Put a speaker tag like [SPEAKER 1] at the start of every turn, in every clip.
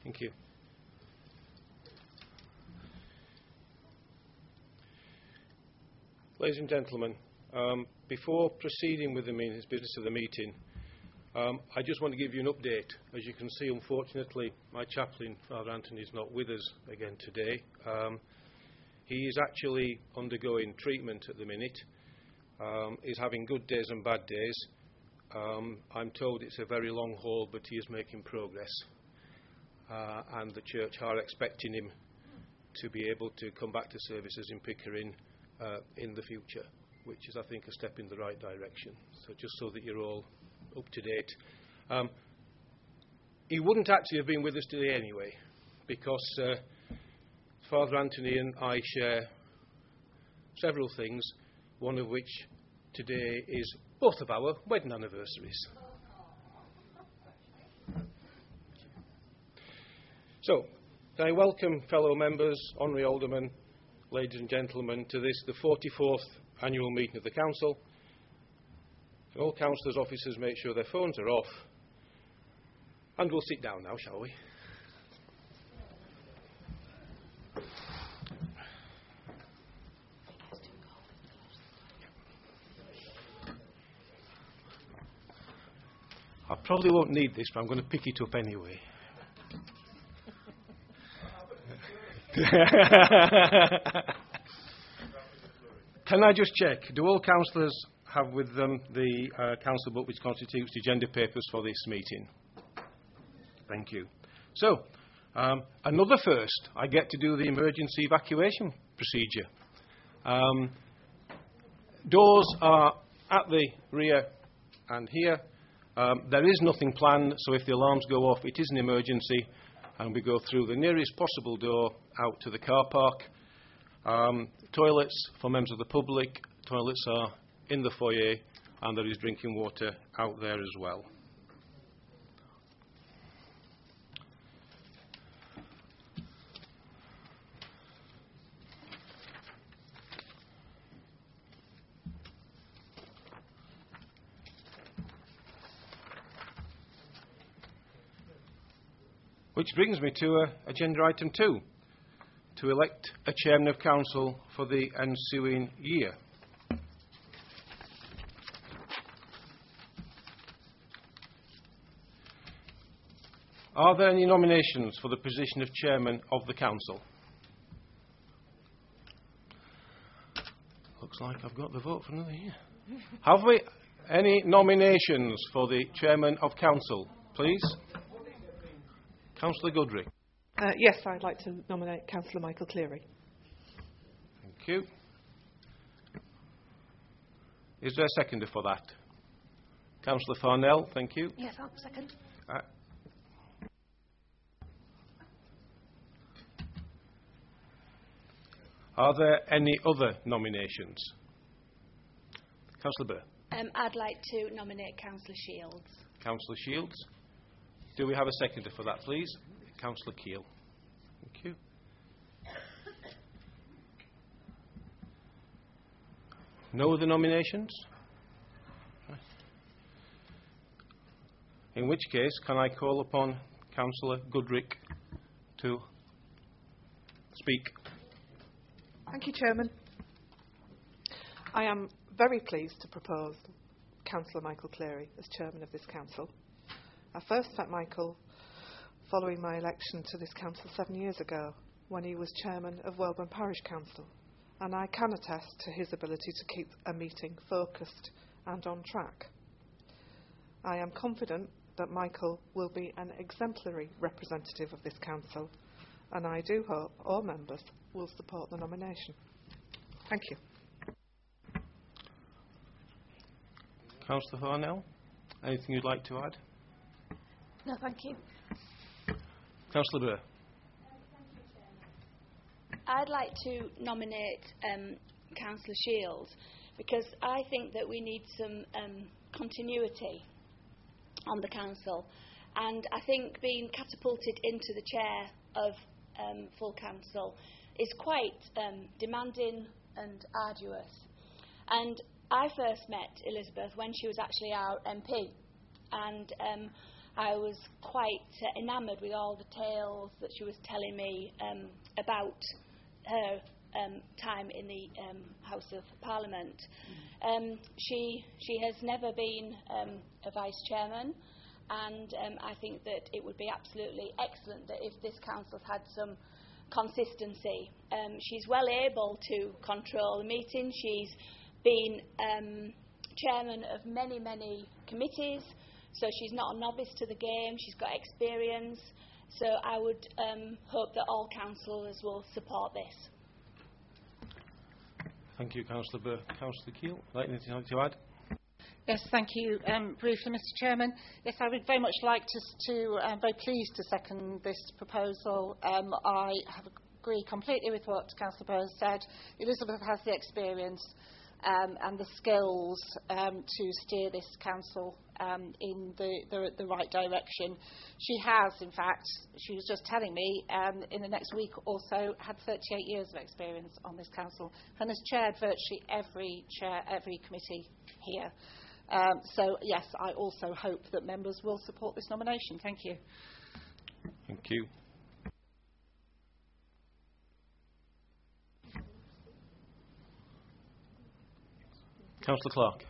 [SPEAKER 1] Thank you. Ladies and gentlemen, before proceeding with the business of the meeting, I just want to give you an update. As you can see, unfortunately, my chaplain, Father Anthony, is not with us again today. He is actually undergoing treatment at the minute. He's having good days and bad days. I'm told it's a very long haul, but he is making progress. And the church are expecting him to be able to come back to services in Pickering in the future, which is, I think, a step in the right direction. So just so that you're all up to date. He wouldn't actually have been with us today anyway, because Father Anthony and I share several things, one of which today is both of our wedding anniversaries. So, I welcome fellow members, honorary aldermen, ladies and gentlemen, to this, the 44th annual meeting of the Council. All councillors' officers make sure their phones are off. And we'll sit down now, shall we? I probably won't need this, but I'm going to pick it up anyway. Can I just check? Do all councillors have with them the council book which constitutes the agenda papers for this meeting? Thank you. So, another first. I get to do the emergency evacuation procedure. Doors are at the rear and here. There is nothing planned, so if the alarms go off, it is an emergency, and we go through the nearest possible door out to the car park. Toilets for members of the public. Toilets are in the foyer, and there is drinking water out there as well. Which brings me to agenda item 2, to elect a chairman of council for the ensuing year. Are there any nominations for the position of chairman of the council? Looks like I've got the vote for another year. Have we any nominations for the chairman of council, please? Councillor Goodrick.
[SPEAKER 2] Yes, I'd like to nominate Councillor Michael Cleary.
[SPEAKER 1] Thank you. Is there a seconder for that? Councillor Farnell, thank you.
[SPEAKER 3] Yes, I'll second.
[SPEAKER 1] Are there any other nominations? Councillor Burr.
[SPEAKER 3] I'd like to nominate Councillor Shields.
[SPEAKER 1] Councillor Shields. Do we have a seconder for that, please? Councillor Keel. Thank you. No other nominations? In which case, can I call upon Councillor Goodrick to speak?
[SPEAKER 2] Thank you, Chairman. I am very pleased to propose Councillor Michael Cleary as Chairman of this Council. I first met Michael following my election to this Council 7 years ago, when he was Chairman of Welburn Parish Council, and I can attest to his ability to keep a meeting focused and on track. I am confident that Michael will be an exemplary representative of this Council, and I do hope all members will support the nomination. Thank you.
[SPEAKER 1] Councillor Farnell, anything you'd like to add?
[SPEAKER 3] No, thank you.
[SPEAKER 1] Councillor Burr.
[SPEAKER 3] I'd like to nominate Councillor Shields because I think that we need some continuity on the council, and I think being catapulted into the chair of full council is quite demanding and arduous. And I first met Elizabeth when she was actually our MP, and I was quite enamoured with all the tales that she was telling me about her time in the House of Parliament. She has never been a vice chairman, and I think that it would be absolutely excellent that if this council had some consistency. She's well able to control the meeting. She's been chairman of many, many committees, so she's not a novice to the game. She's got experience. So I would hope that all councillors will support this.
[SPEAKER 1] Thank you, Councillor Burr. Councillor Keele, anything to add?
[SPEAKER 4] Yes, thank you. Briefly, Mr. Chairman. Yes, I would very much like very pleased to second this proposal. I agree completely with what Councillor Burr has said. Elizabeth has the experience and the skills to steer this council in the right direction. She has, in fact, she was just telling me, in the next week or so, had 38 years of experience on this council and has chaired virtually every committee here. So, yes, I also hope that members will support this nomination. Thank you.
[SPEAKER 1] Thank you. Councillor Clark.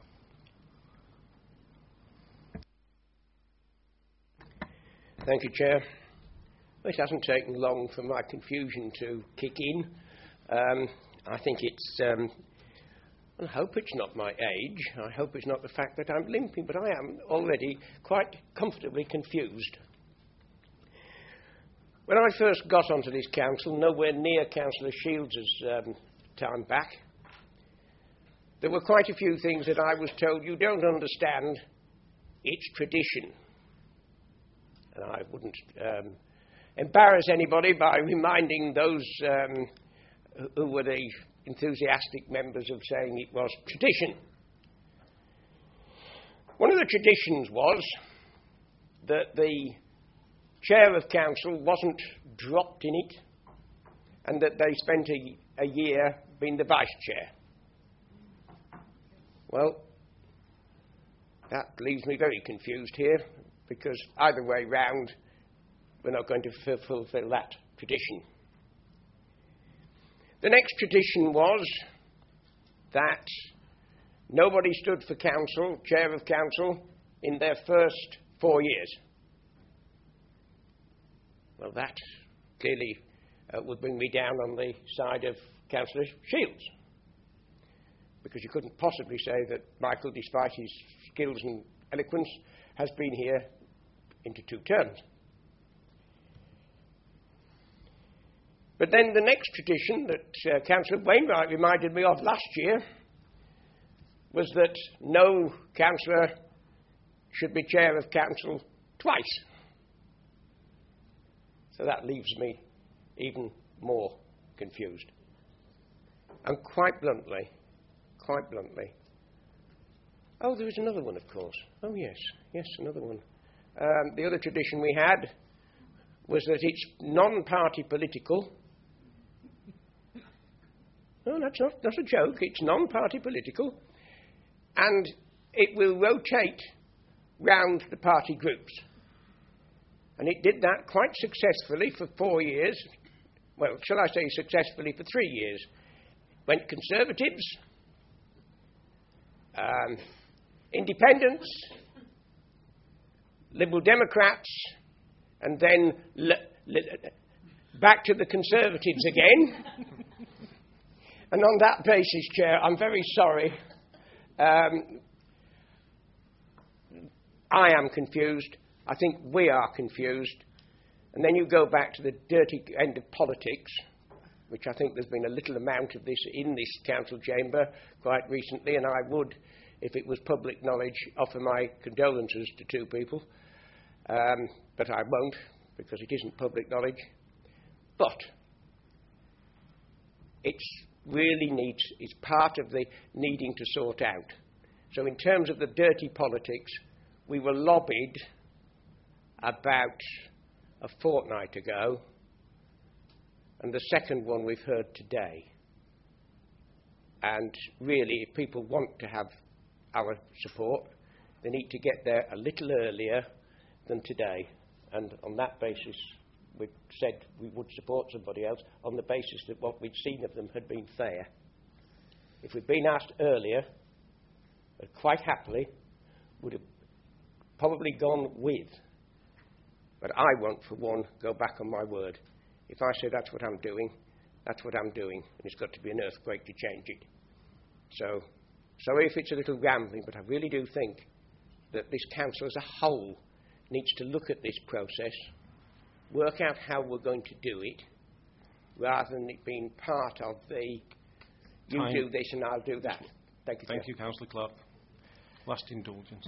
[SPEAKER 5] Thank you, Chair. It hasn't taken long for my confusion to kick in. I think it's... I hope it's not my age. I hope it's not the fact that I'm limping, but I am already quite comfortably confused. When I first got onto this council, nowhere near Councillor Shields' time back, there were quite a few things that I was told, you don't understand, it's tradition. And I wouldn't embarrass anybody by reminding those who were the enthusiastic members of saying it was tradition. One of the traditions was that the chair of council wasn't dropped in it and that they spent a year being the vice chair. Well, that leaves me very confused here, because either way round, we're not going to fulfil that tradition. The next tradition was that nobody stood for council, chair of council, in their first 4 years. Well, that clearly would bring me down on the side of Councillor Shields, because you couldn't possibly say that Michael, despite his skills and eloquence, has been here into 2 terms. But then the next tradition that Councillor Wainwright reminded me of last year was that no councillor should be chair of council twice. So that leaves me even more confused. And quite bluntly, oh, there is another one, of course. Oh, yes, another one. The other tradition we had was that it's non-party political. No, that's a joke. It's non-party political. And it will rotate round the party groups. And it did that quite successfully for 4 years. Well, shall I say successfully for 3 years. Went Conservatives, Independents, Liberal Democrats, and then back to the Conservatives again. And on that basis, Chair, I'm very sorry. I am confused. I think we are confused. And then you go back to the dirty end of politics, which I think there's been a little amount of this in this council chamber quite recently, and I would, if it was public knowledge, offer my condolences to 2 people. But I won't, because it isn't public knowledge. But it's part of the needing to sort out. So in terms of the dirty politics, we were lobbied about a fortnight ago, and the second one we've heard today. And really, if people want to have our support, they need to get there a little earlier than today, and on that basis we said we would support somebody else on the basis that what we'd seen of them had been fair. If we'd been asked earlier, quite happily would have probably gone with. But I won't, for one, go back on my word. If I say that's what I'm doing, that's what I'm doing, and it's got to be an earthquake to change it. So, sorry if it's a little rambling, but I really do think that this council as a whole needs to look at this process, work out how we're going to do it, rather than it being part of the, you
[SPEAKER 1] Time.
[SPEAKER 5] do this and I'll do that. Thank you.
[SPEAKER 1] Thank you, Councillor Clark. Last indulgence.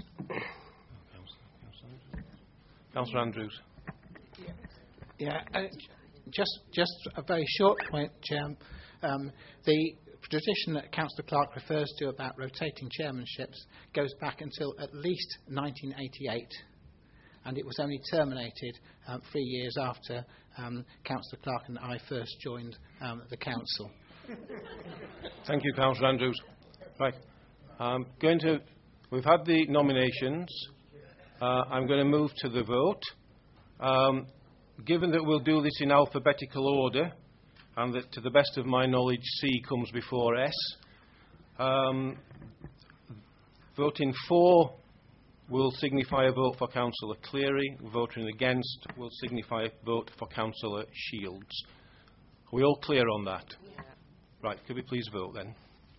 [SPEAKER 1] Councillor Andrews.
[SPEAKER 6] Yeah, just a very short point, Chair. The tradition that Councillor Clark refers to about rotating chairmanships goes back until at least 1988, and it was only terminated 3 years after Councillor Clark and I first joined the council.
[SPEAKER 1] Thank you, Councillor Andrews. Right, we've had the nominations. I'm going to move to the vote. Given that we'll do this in alphabetical order, and that, to the best of my knowledge, C comes before S, voting for will signify a vote for Councillor Cleary. Voting against will signify a vote for Councillor Shields. Are we all clear on that?
[SPEAKER 2] Yeah.
[SPEAKER 1] Right, could we please vote then?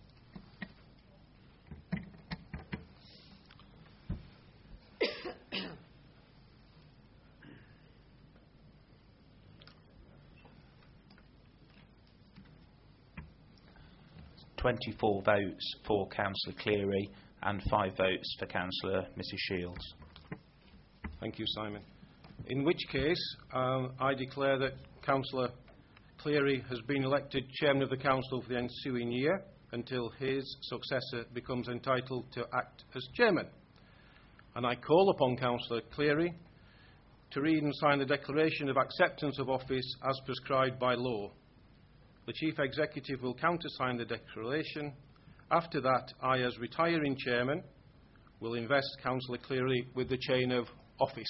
[SPEAKER 7] .24 votes for Councillor Cleary and 5 votes for Councillor Mrs Shields.
[SPEAKER 1] Thank you, Simon. In which case, I declare that Councillor Cleary has been elected Chairman of the Council for the ensuing year until his successor becomes entitled to act as Chairman. And I call upon Councillor Cleary to read and sign the Declaration of Acceptance of Office as prescribed by law. The Chief Executive will countersign the declaration. After that, I, as retiring Chairman, will invest Councillor Cleary with the chain of office.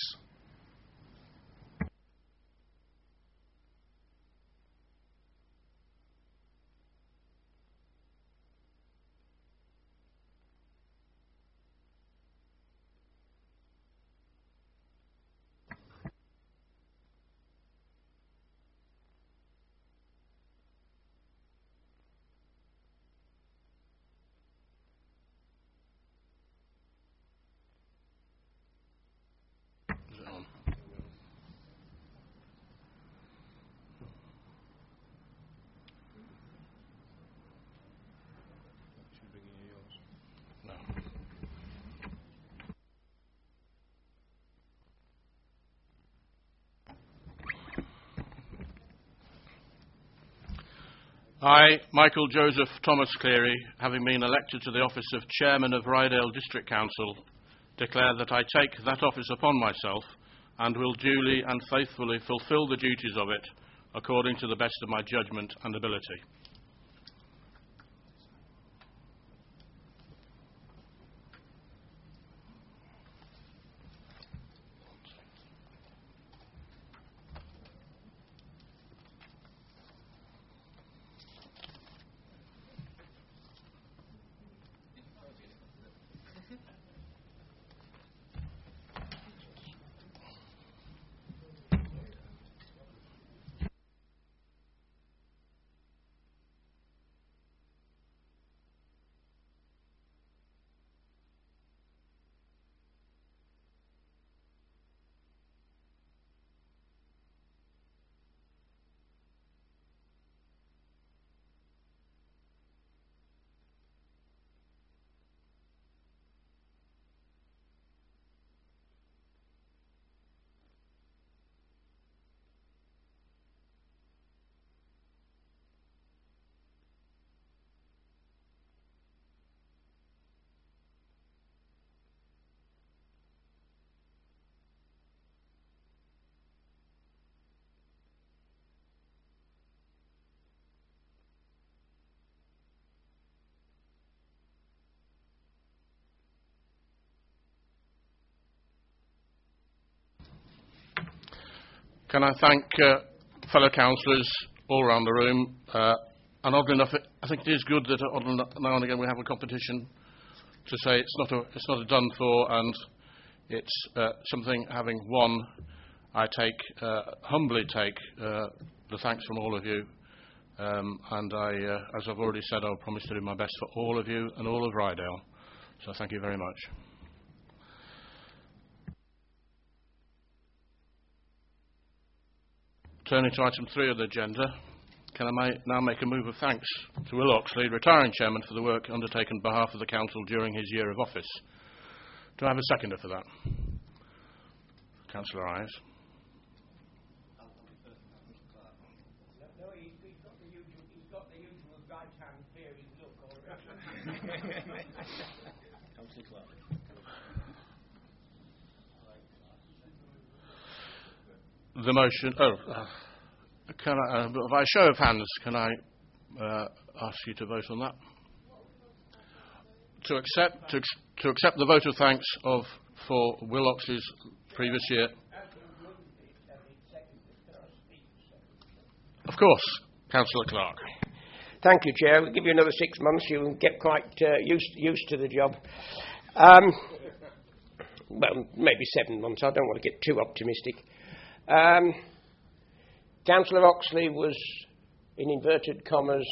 [SPEAKER 8] I, Michael Joseph Thomas Cleary, having been elected to the office of Chairman of Ryedale District Council, declare that I take that office upon myself and will duly and faithfully fulfil the duties of it according to the best of my judgment and ability. Can I thank fellow councillors all around the room? And oddly enough, I think it is good that now and again we have a competition to say it's not a done for, and it's something. Having won, I humbly take the thanks from all of you, and as I've already said, I'll promise to do my best for all of you and all of Rydale. So thank you very much. Turning to item 3 of the agenda, can I now make a move of thanks to Will Oxley, retiring chairman, for the work undertaken on behalf of the council during his year of office. Do I have a seconder for that? Councillor Ives.
[SPEAKER 5] No, he's got the usual right-hand peering look already. Councillor Clark.
[SPEAKER 8] The motion. Can I, by a show of hands, can I ask you to vote on that? To accept the vote of thanks for Will Oxley's previous year. Of course, Councillor Clark.
[SPEAKER 5] Thank you, Chair. We'll give you another 6 months. You'll get quite used to the job. Well, maybe 7 months. I don't want to get too optimistic. Councillor Oxley was, in inverted commas,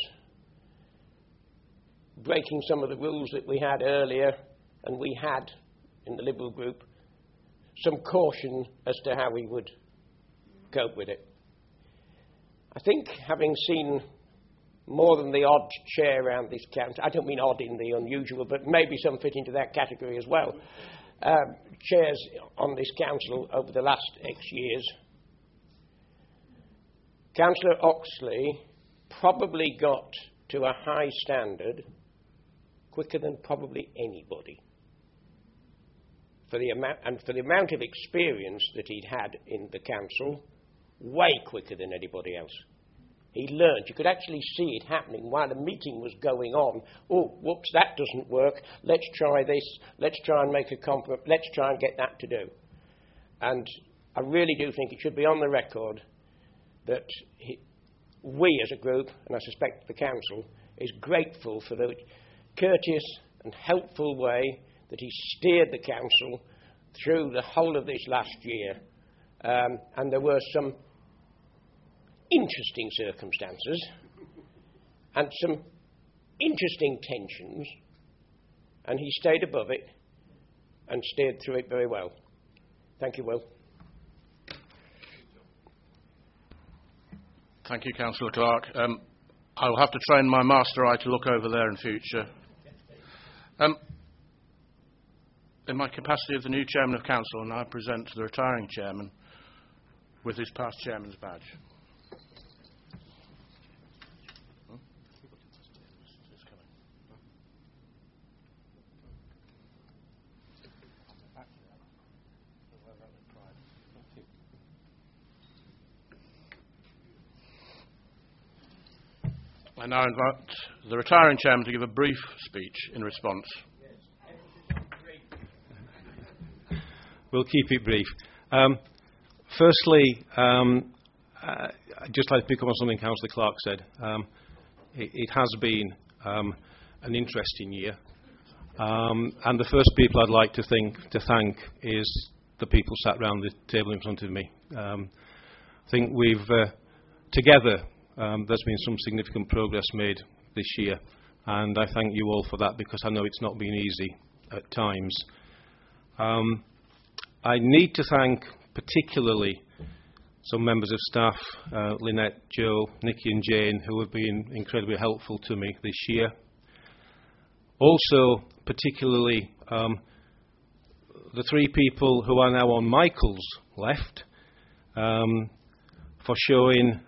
[SPEAKER 5] breaking some of the rules that we had earlier, and we had, in the Liberal group, some caution as to how we would cope with it. I think, having seen more than the odd chair around this council, I don't mean odd in the unusual, but maybe some fit into that category as well, chairs on this council over the last X years, Councillor Oxley probably got to a high standard quicker than probably anybody. For the amount of experience that he'd had in the council, way quicker than anybody else. He learned. You could actually see it happening while the meeting was going on. Oh, whoops, that doesn't work. Let's try this. Let's try and make a compromise. Let's try and get that to do. And I really do think it should be on the record that we as a group, and I suspect the council, is grateful for the courteous and helpful way that he steered the council through the whole of this last year. And there were some interesting circumstances and some interesting tensions, and he stayed above it and steered through it very well. Thank you, Will.
[SPEAKER 8] Thank you, Councillor Clark. I will have to train my master eye to look over there in future. In my capacity of the new chairman of council, and I present the retiring chairman with his past chairman's badge. I now invite the retiring chairman to give a brief speech in response.
[SPEAKER 1] We'll keep it brief. Firstly, I'd just like to pick up on something Councillor Clark said. It has been an interesting year. And the first people I'd like to thank is the people sat round the table in front of me. I think we've, together, there's been some significant progress made this year, and I thank you all for that, because I know it's not been easy at times. I need to thank particularly some members of staff, Lynette, Joe, Nikki and Jane, who have been incredibly helpful to me this year. Also, particularly the three people who are now on Michael's left, for showing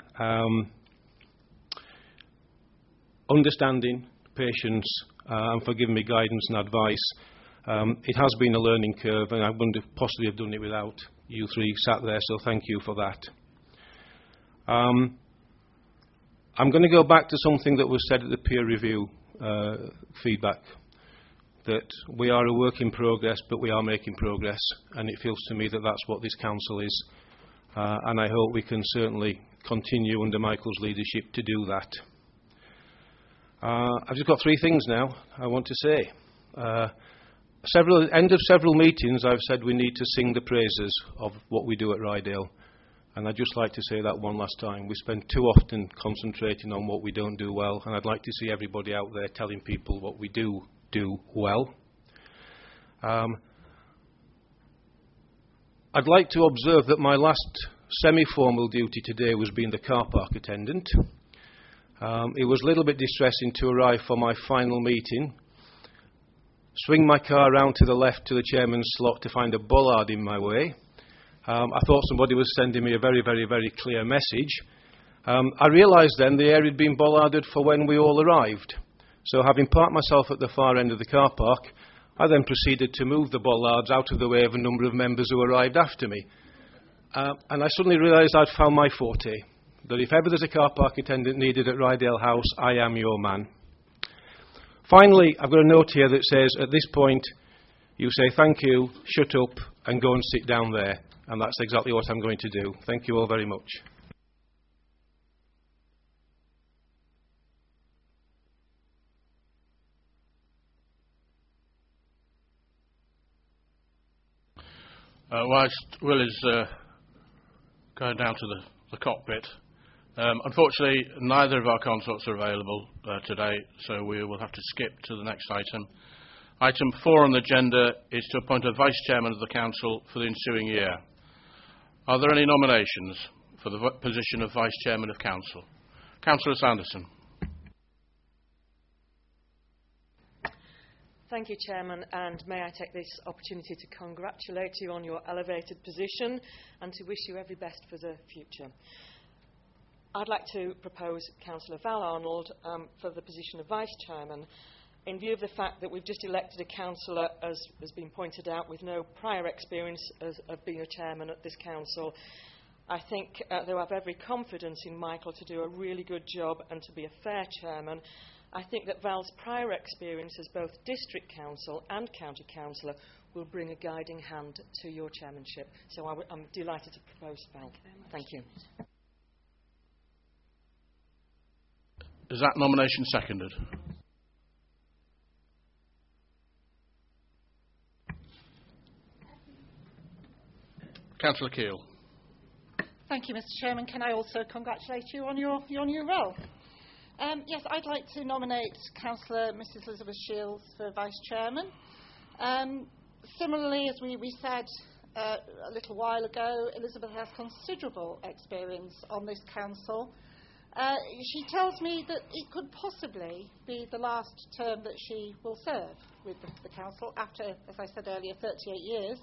[SPEAKER 1] understanding, patience, and for giving me guidance and advice. It has been a learning curve, and I wouldn't have possibly have done it without you three sat there, so thank you for that. I'm going to go back to something that was said at the peer review feedback, that we are a work in progress, but we are making progress, and it feels to me that that's what this council is. and I hope we can certainly continue under Michael's leadership to do that. I've just got 3 things now I want to say. End of several meetings I've said we need to sing the praises of what we do at Rydale, and I'd just like to say that one last time. We spend too often concentrating on what we don't do well, and I'd like to see everybody out there telling people what we do well. I'd like to observe that my last semi-formal duty today was being the car park attendant. It was a little bit distressing to arrive for my final meeting, swing my car round to the left to the chairman's slot to find a bollard in my way. I thought somebody was sending me a very, very, very clear message. I realised then the area had been bollarded for when we all arrived. So having parked myself at the far end of the car park, I then proceeded to move the bollards out of the way of a number of members who arrived after me. And I suddenly realised I'd found my forte, that if ever there's a car park attendant needed at Rydale House, I am your man. Finally, I've got a note here that says, at this point, you say thank you, shut up, and go and sit down there. And that's exactly what I'm going to do. Thank you all very much.
[SPEAKER 8] Whilst Will is going down to the cockpit, unfortunately neither of our consorts are available today, so we will have to skip to the next item. Item 4 on the agenda is to appoint a Vice Chairman of the Council for the ensuing year. Are there any nominations for the position of Vice Chairman of Council? Councillor Sanderson.
[SPEAKER 9] Thank you, Chairman, and may I take this opportunity to congratulate you on your elevated position and to wish you every best for the future. I'd like to propose Councillor Val Arnold for the position of Vice Chairman. In view of the fact that we've just elected a councillor, as has been pointed out, with no prior experience of being a chairman at this council, I think though I have every confidence in Michael to do a really good job and to be a fair chairman, I think that Val's prior experience as both district council and county councillor will bring a guiding hand to your chairmanship. So I'm delighted to propose Val. Thank you.
[SPEAKER 8] Is that nomination seconded? Councillor Keele.
[SPEAKER 4] Thank you, Mr. Chairman. Can I also congratulate you on your new role? Yes, I'd like to nominate Councillor Mrs. Elizabeth Shields for Vice Chairman. Similarly, as we said a little while ago, Elizabeth has considerable experience on this council. She tells me that it could possibly be the last term that she will serve with the council after, as I said earlier, 38 years.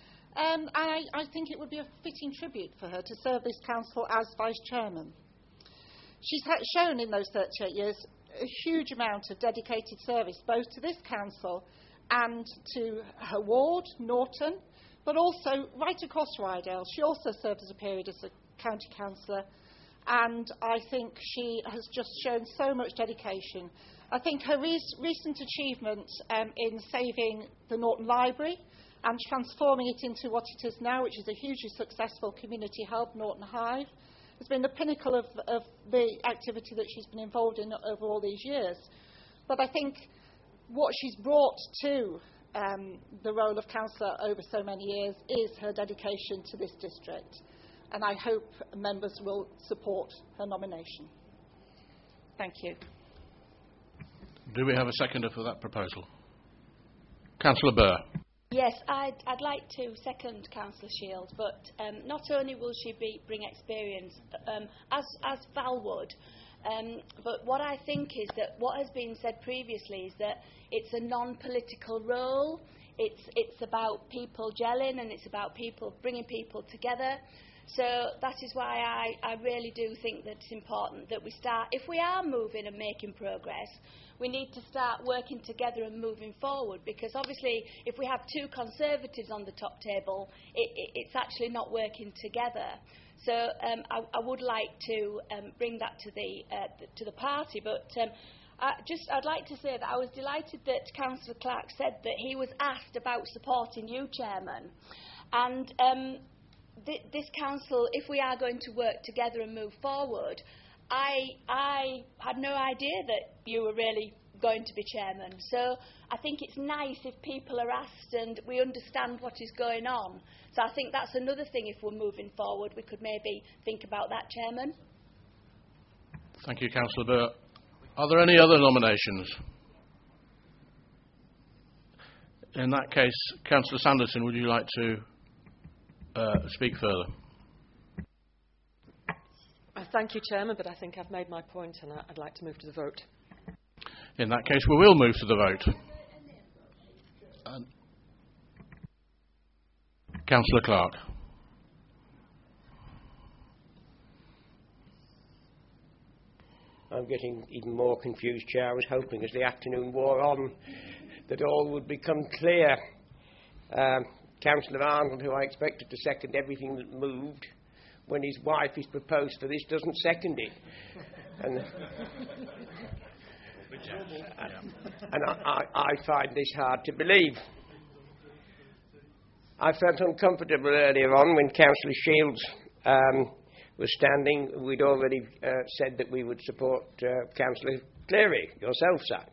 [SPEAKER 4] I think it would be a fitting tribute for her to serve this council as Vice Chairman. She's shown in those 38 years a huge amount of dedicated service, both to this council and to her ward, Norton, but also right across Rydale. She also served as a period as a county councillor, and I think she has just shown so much dedication. I think her recent achievement in saving the Norton Library and transforming it into what it is now, which is a hugely successful community hub, Norton Hive, has been the pinnacle of the activity that she's been involved in over all these years. But I think what she's brought to the role of councillor over so many years is her dedication to this district. And I hope members will support her nomination. Thank you.
[SPEAKER 8] Do we have a seconder for that proposal? Councillor Burr.
[SPEAKER 3] Yes, I'd like to second Councillor Shields, but not only will she bring experience, as Val would, but what I think is that what has been said previously is that it's a non-political role. It's about people gelling, and it's about people bringing people together. So that is why I really do think that it's important that we start, if we are moving and making progress, we need to start working together and moving forward, because obviously if we have two Conservatives on the top table, it's actually not working together. So I would like to bring that to the party, but I'd like to say that I was delighted that Councillor Clark said that he was asked about supporting you, Chairman, and this council, if we are going to work together and move forward, I had no idea that you were really going to be chairman. So I think it's nice if people are asked and we understand what is going on. So I think that's another thing, if we're moving forward, we could maybe think about that, Chairman.
[SPEAKER 8] Thank you, Councillor Burr. Are there any other nominations? In that case, Councillor Sanderson, would you like to speak further?
[SPEAKER 9] Thank you, Chairman, but I think I've made my point and I'd like to move to the vote.
[SPEAKER 8] In that case, we will move to the vote. Councillor Clark.
[SPEAKER 5] I'm getting even more confused, Chair. I was hoping as the afternoon wore on that all would become clear. Councillor Arnold, who I expected to second everything that moved, when his wife is proposed for this, doesn't second it. And I find this hard to believe. I felt uncomfortable earlier on when Councillor Shields was standing. We'd already said that we would support Councillor Cleary, yourself, sir.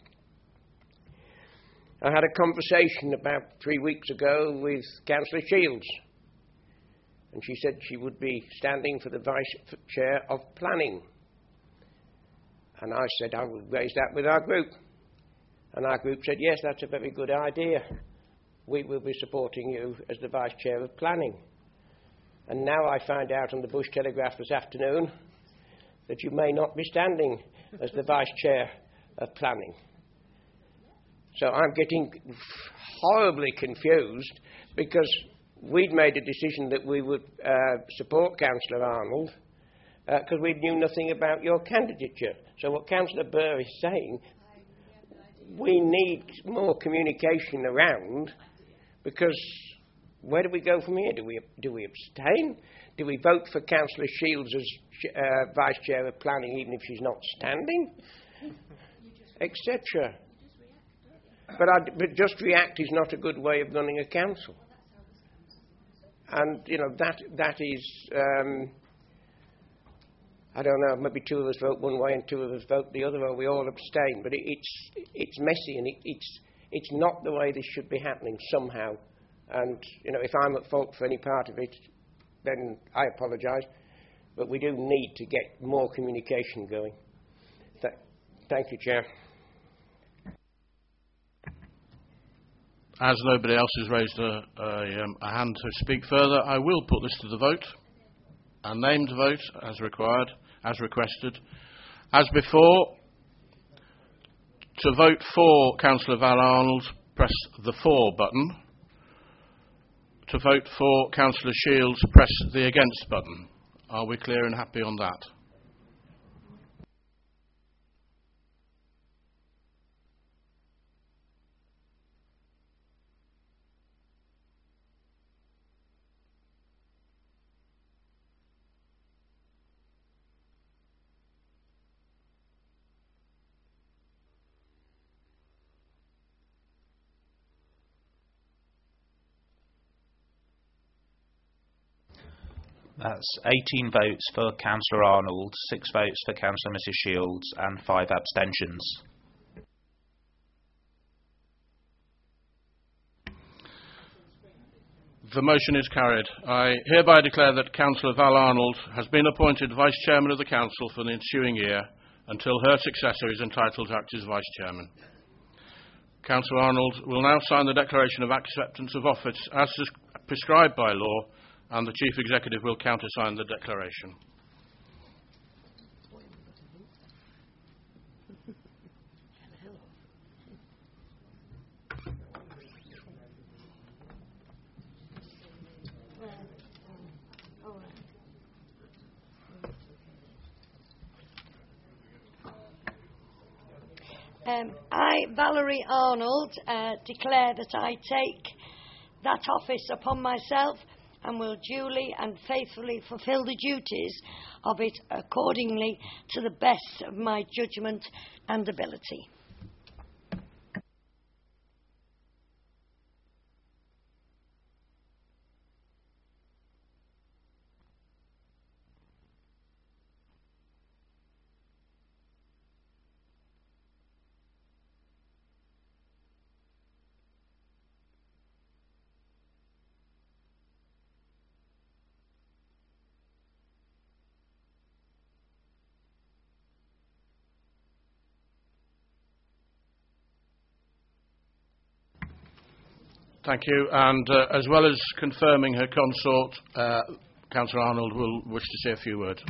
[SPEAKER 5] I had a conversation about 3 weeks ago with Councillor Shields, and she said she would be standing for the Vice Chair of Planning. And I said I would raise that with our group. And our group said, yes, that's a very good idea. We will be supporting you as the Vice Chair of Planning. And now I find out on the Bush Telegraph this afternoon that you may not be standing as the Vice Chair of Planning. So I'm getting horribly confused because we'd made a decision that we would support Councillor Arnold because we knew nothing about your candidature. So what Councillor Burr is saying, we need more communication around, because where do we go from here? Do we abstain? Do we vote for Councillor Shields as Vice Chair of Planning even if she's not standing? Etc. But just react is not a good way of running a council. And, you know, that is... I don't know, maybe two of us vote one way and two of us vote the other, or we all abstain. But it's messy, and it's not the way this should be happening somehow. And, you know, if I'm at fault for any part of it, then I apologise. But we do need to get more communication going. Thank you, Chair.
[SPEAKER 8] As nobody else has raised a hand to speak further, I will put this to the vote. A named vote as required, as requested. As before, to vote for Councillor Val Arnold, press the for button. To vote for Councillor Shields, press the against button. Are we clear and happy on that?
[SPEAKER 7] That's 18 votes for Councillor Arnold, 6 votes for Councillor Mrs Shields and 5 abstentions.
[SPEAKER 8] The motion is carried. I hereby declare that Councillor Val Arnold has been appointed Vice Chairman of the Council for the ensuing year until her successor is entitled to act as Vice Chairman. Councillor Arnold will now sign the Declaration of Acceptance of Office as prescribed by law, and the Chief Executive will countersign the declaration.
[SPEAKER 10] I, Valerie Arnold, declare that I take that office upon myself and will duly and faithfully fulfil the duties of it accordingly to the best of my judgment and ability.
[SPEAKER 8] Thank you. And as well as confirming her consort, Councillor Arnold will wish to say a few words.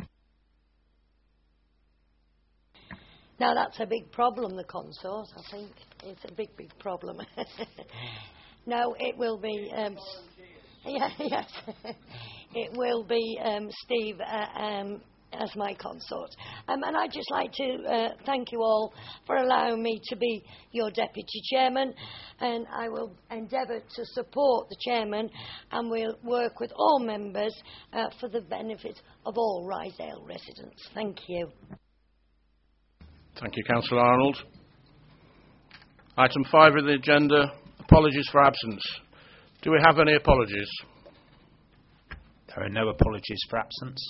[SPEAKER 10] Now, that's a big problem, the consort, I think. It's a big, big problem. No, it will be... yes. It will be Steve as my consort. And I'd just like to thank you all for allowing me to be your deputy chairman, and I will endeavour to support the chairman, and we'll work with all members for the benefit of all Ryedale residents. Thank you.
[SPEAKER 8] Thank you, Councillor Arnold. Item 5 of the agenda, apologies for absence. Do we have any apologies?
[SPEAKER 7] There are no apologies for absence.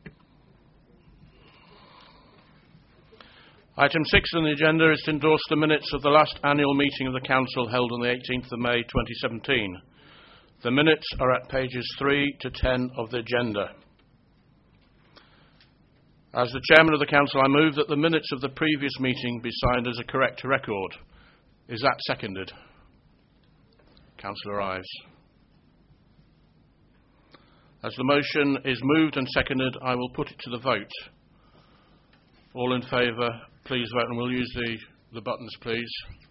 [SPEAKER 8] Item 6 on the agenda is to endorse the minutes of the last annual meeting of the Council held on the 18th of May 2017. The minutes are at pages 3 to 10 of the agenda. As the Chairman of the Council, I move that the minutes of the previous meeting be signed as a correct record. Is that seconded? Councillor Ives. As the motion is moved and seconded, I will put it to the vote. All in favour, please vote, and we'll use the buttons, please.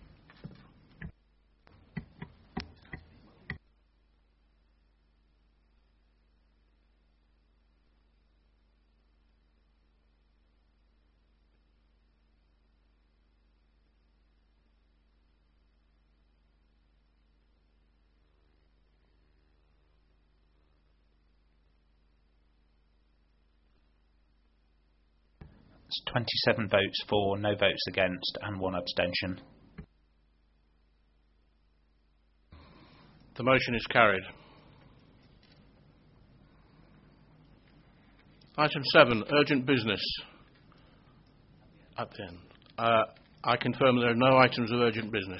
[SPEAKER 7] It's 27 votes for, no votes against, and 1 abstention.
[SPEAKER 8] The motion is carried. Item 7, urgent business. At the end. I confirm there are no items of urgent business.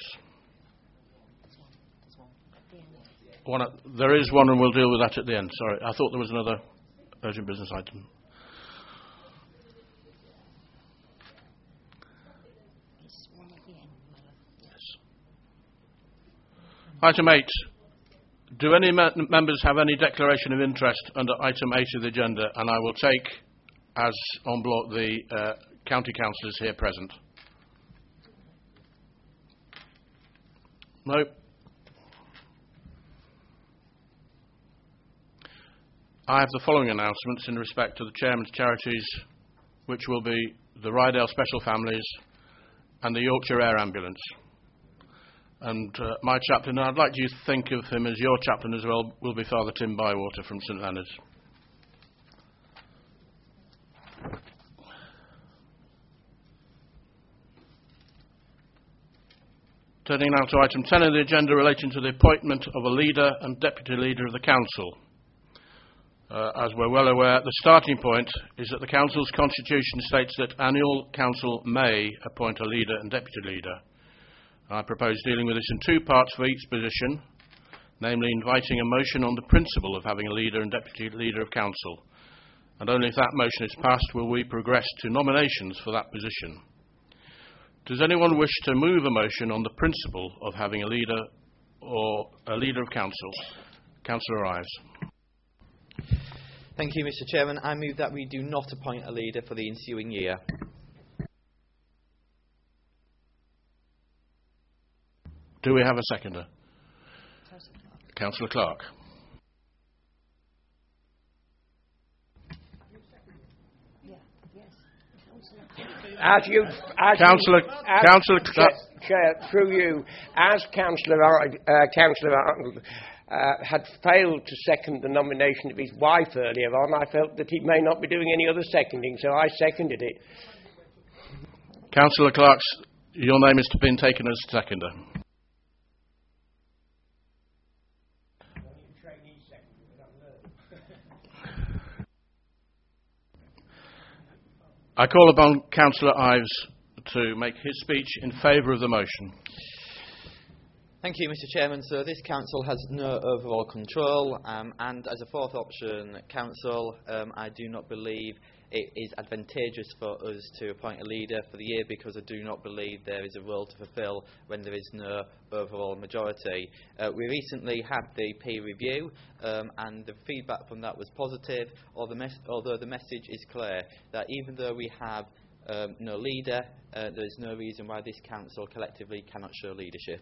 [SPEAKER 8] There is one, and we'll deal with that at the end. Sorry, I thought there was another urgent business item. Item 8. Do any members have any declaration of interest under item 8 of the agenda? And I will take as en bloc the county councillors here present. No. I have the following announcements in respect to the Chairman's charities, which will be the Ryedale Special Families and the Yorkshire Air Ambulance. And my chaplain, and I'd like you to think of him as your chaplain as well, will be Father Tim Bywater from St Leonard's. Turning now to item 10 of the agenda relating to the appointment of a leader and deputy leader of the council. As we're well aware, the starting point is that the council's constitution states that annual council may appoint a leader and deputy leader. I propose dealing with this in 2 parts for each position, namely inviting a motion on the principle of having a leader and deputy leader of council, and only if that motion is passed will we progress to nominations for that position. Does anyone wish to move a motion on the principle of having a leader or a leader of council? Councillor Ives.
[SPEAKER 11] Thank you, Mr. Chairman. I move that we do not appoint a leader for the ensuing year.
[SPEAKER 8] Do we have a seconder? Councillor Clark. Councillor
[SPEAKER 5] Chair, through you, as Councillor Arnold had failed to second the nomination of his wife earlier on, I felt that he may not be doing any other seconding, so I seconded it.
[SPEAKER 8] Councillor Clark, your name has been taken as seconder. I call upon Councillor Ives to make his speech in favour of the motion.
[SPEAKER 11] Thank you, Mr. Chairman. So this council has no overall control, and as a fourth option council, I do not believe it is advantageous for us to appoint a leader for the year, because I do not believe there is a role to fulfil when there is no overall majority. We recently had the peer review, and the feedback from that was positive, although the message is clear that even though we have no leader, there is no reason why this council collectively cannot show leadership.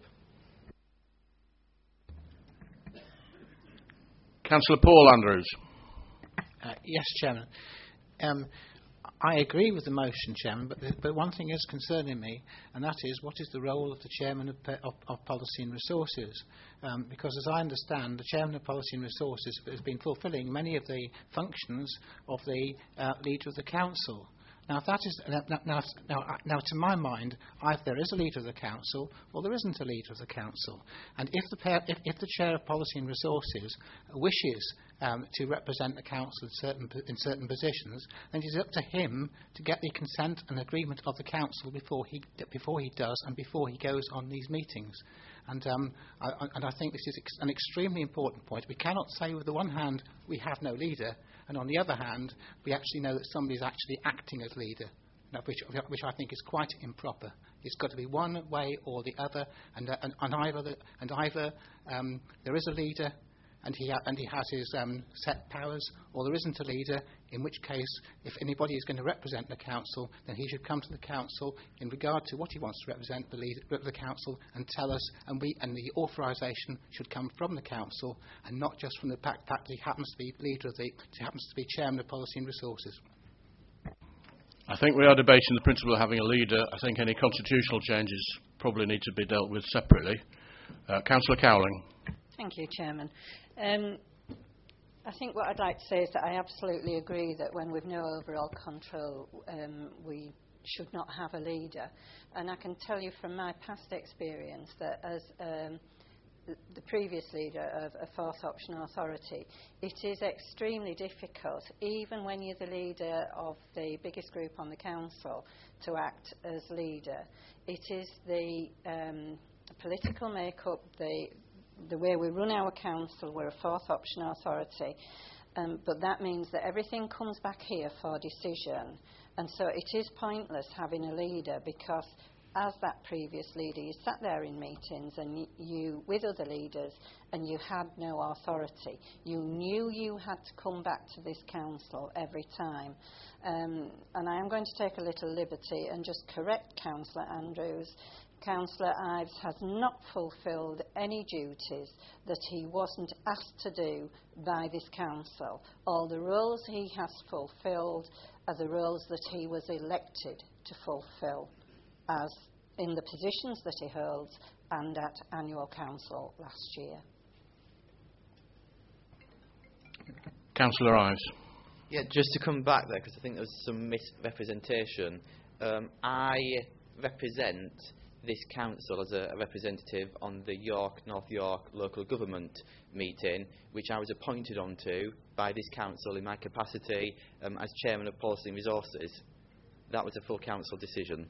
[SPEAKER 8] Councillor Paul Andrews.
[SPEAKER 6] Yes, Chairman. I agree with the motion, Chairman, but one thing is concerning me, and that is, what is the role of the Chairman of Policy and Resources? Because as I understand, the Chairman of Policy and Resources has been fulfilling many of the functions of the Leader of the Council. Now, if that is now, to my mind, either there is a leader of the council or there isn't a leader of the council. And if the chair of policy and resources wishes to represent the council in certain positions, then it is up to him to get the consent and agreement of the council before he does and before he goes on these meetings. And I think this is an extremely important point. We cannot say, with the one hand, we have no leader, and on the other hand, we actually know that somebody is actually acting as leader, which I think is quite improper. It's got to be one way or the other, and either there is a leader and he has his set powers, or there isn't a leader, in which case, if anybody is going to represent the council, then he should come to the council in regard to what he wants to represent the council and tell us, and the authorisation should come from the council and not just from the fact that he happens to be chairman of policy and resources.
[SPEAKER 8] I think we are debating the principle of having a leader. I think any constitutional changes probably need to be dealt with separately. Councillor Cowling.
[SPEAKER 12] Thank you, Chairman. I think what I'd like to say is that I absolutely agree that when we've no overall control, we should not have a leader. And I can tell you from my past experience that as the previous leader of a fourth option authority, it is extremely difficult, even when you're the leader of the biggest group on the council, to act as leader. It is the political makeup, the way we run our council. We're a fourth option authority, but that means that everything comes back here for decision, and so it is pointless having a leader, because as that previous leader, you sat there in meetings and you with other leaders, and you had no authority. You knew you had to come back to this council every time. And I am going to take a little liberty and just correct Councillor Andrews. Councillor Ives has not fulfilled any duties that he wasn't asked to do by this council. All the roles he has fulfilled are the roles that he was elected to fulfil, as in the positions that he holds and at annual council last year.
[SPEAKER 8] Councillor Ives.
[SPEAKER 11] Yeah, just to come back there, because I think there was some misrepresentation. I represent this council as a representative on the North York local government meeting, which I was appointed onto by this council in my capacity as chairman of policy and resources. That was a full council decision.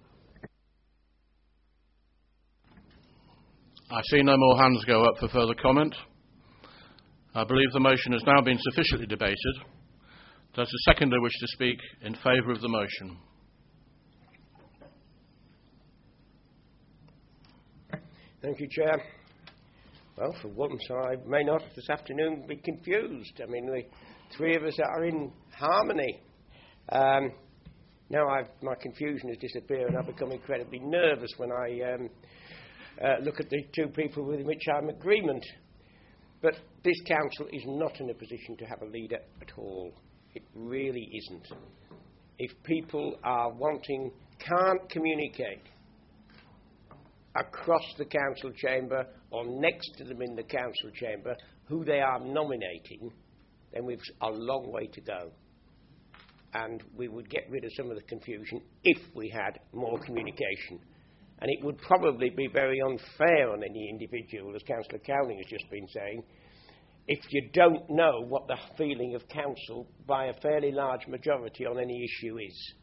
[SPEAKER 8] I see no more hands go up for further comment. I believe the motion has now been sufficiently debated. Does the seconder wish to speak in favour of the motion?
[SPEAKER 5] Thank you, Chair. Well, for once, I may not this afternoon be confused. I mean, the three of us are in harmony. Now my confusion has disappeared, and I've become incredibly nervous when I look at the two people with which I'm in agreement. But this council is not in a position to have a leader at all. It really isn't. If people can't communicate across the council chamber or next to them in the council chamber who they are nominating, then we've a long way to go. And we would get rid of some of the confusion if we had more communication. And it would probably be very unfair on any individual, as Councillor Cowling has just been saying, if you don't know what the feeling of council by a fairly large majority on any issue is.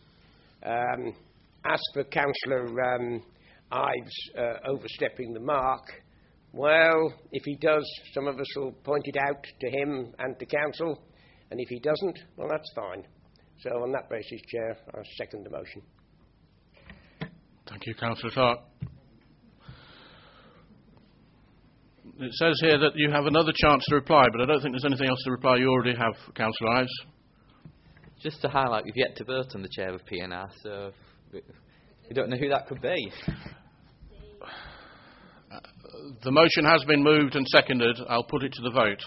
[SPEAKER 5] As for Councillor Ives overstepping the mark, well, if he does, some of us will point it out to him and to council, and if he doesn't, well, that's fine. So on that basis, Chair, I second the motion.
[SPEAKER 8] Thank you, Councillor Clark. It says here that you have another chance to reply, but I don't think there's anything else to reply. You already have, Councillor Ives.
[SPEAKER 11] Just to highlight, we've yet to vote on the chair of PNR, so we don't know who that could be.
[SPEAKER 8] The motion has been moved and seconded. I'll put it to the vote.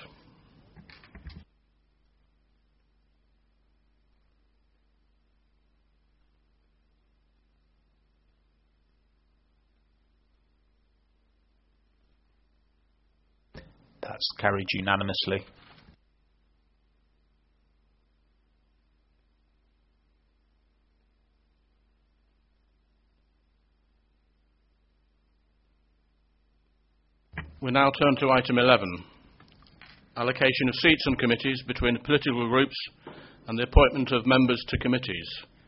[SPEAKER 7] That's carried unanimously.
[SPEAKER 8] We now turn to item 11, allocation of seats on committees between political groups and the appointment of members to committees.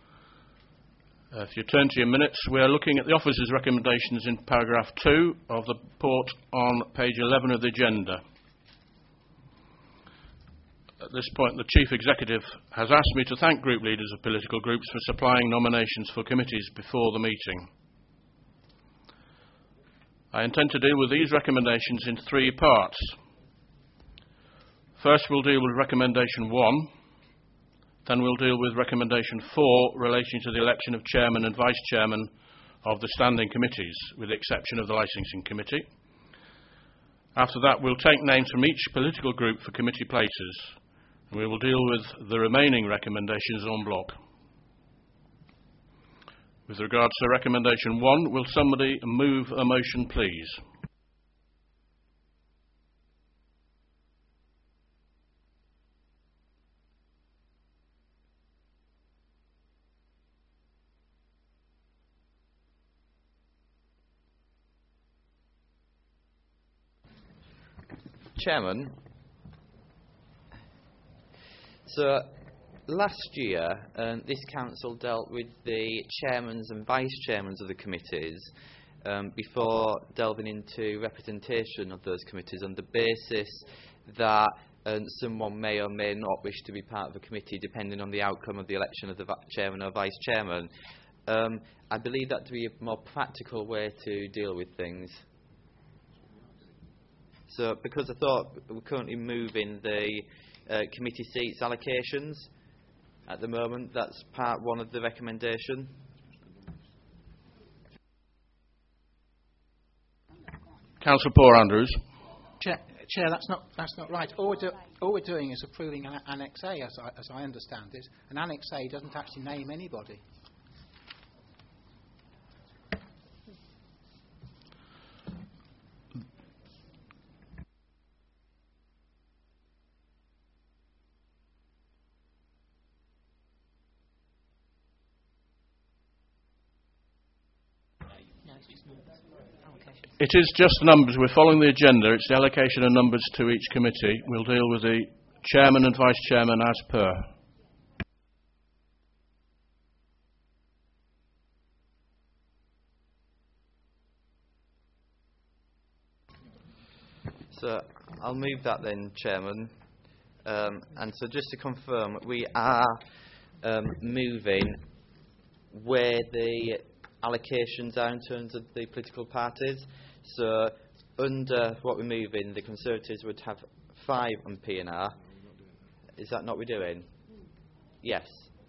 [SPEAKER 8] If you turn to your minutes, we are looking at the officer's recommendations in paragraph 2 of the report on page 11 of the agenda. At this point, the Chief Executive has asked me to thank group leaders of political groups for supplying nominations for committees before the meeting. I intend to deal with these recommendations in 3 parts. First, we'll deal with recommendation 1. Then we'll deal with recommendation 4 relating to the election of chairman and vice chairman of the standing committees, with the exception of the licensing committee. After that, we'll take names from each political group for committee places, and we will deal with the remaining recommendations en bloc. With regards to recommendation 1, will somebody move a motion, please?
[SPEAKER 11] Chairman, so last year this council dealt with the chairmans and vice chairmans of the committees before delving into representation of those committees on the basis that someone may or may not wish to be part of a committee depending on the outcome of the election of the chairman or vice chairman. I believe that to be a more practical way to deal with things. So, because I thought we're currently moving the committee seats allocations at the moment, that's part 1 of the recommendation.
[SPEAKER 8] Councillor Paul Andrews.
[SPEAKER 6] Chair, that's not right. All we're doing is approving Annex A, as I understand it, and Annex A doesn't actually name anybody.
[SPEAKER 8] It is just numbers. We're following the agenda. It's the allocation of numbers to each committee. We'll deal with the chairman and vice chairman as per.
[SPEAKER 11] So I'll move that then, Chairman. And so just to confirm, we are moving where the allocations are in terms of the political parties. So under what we're moving, the Conservatives would have 5 on PNR. Is that not what we're doing? Yes.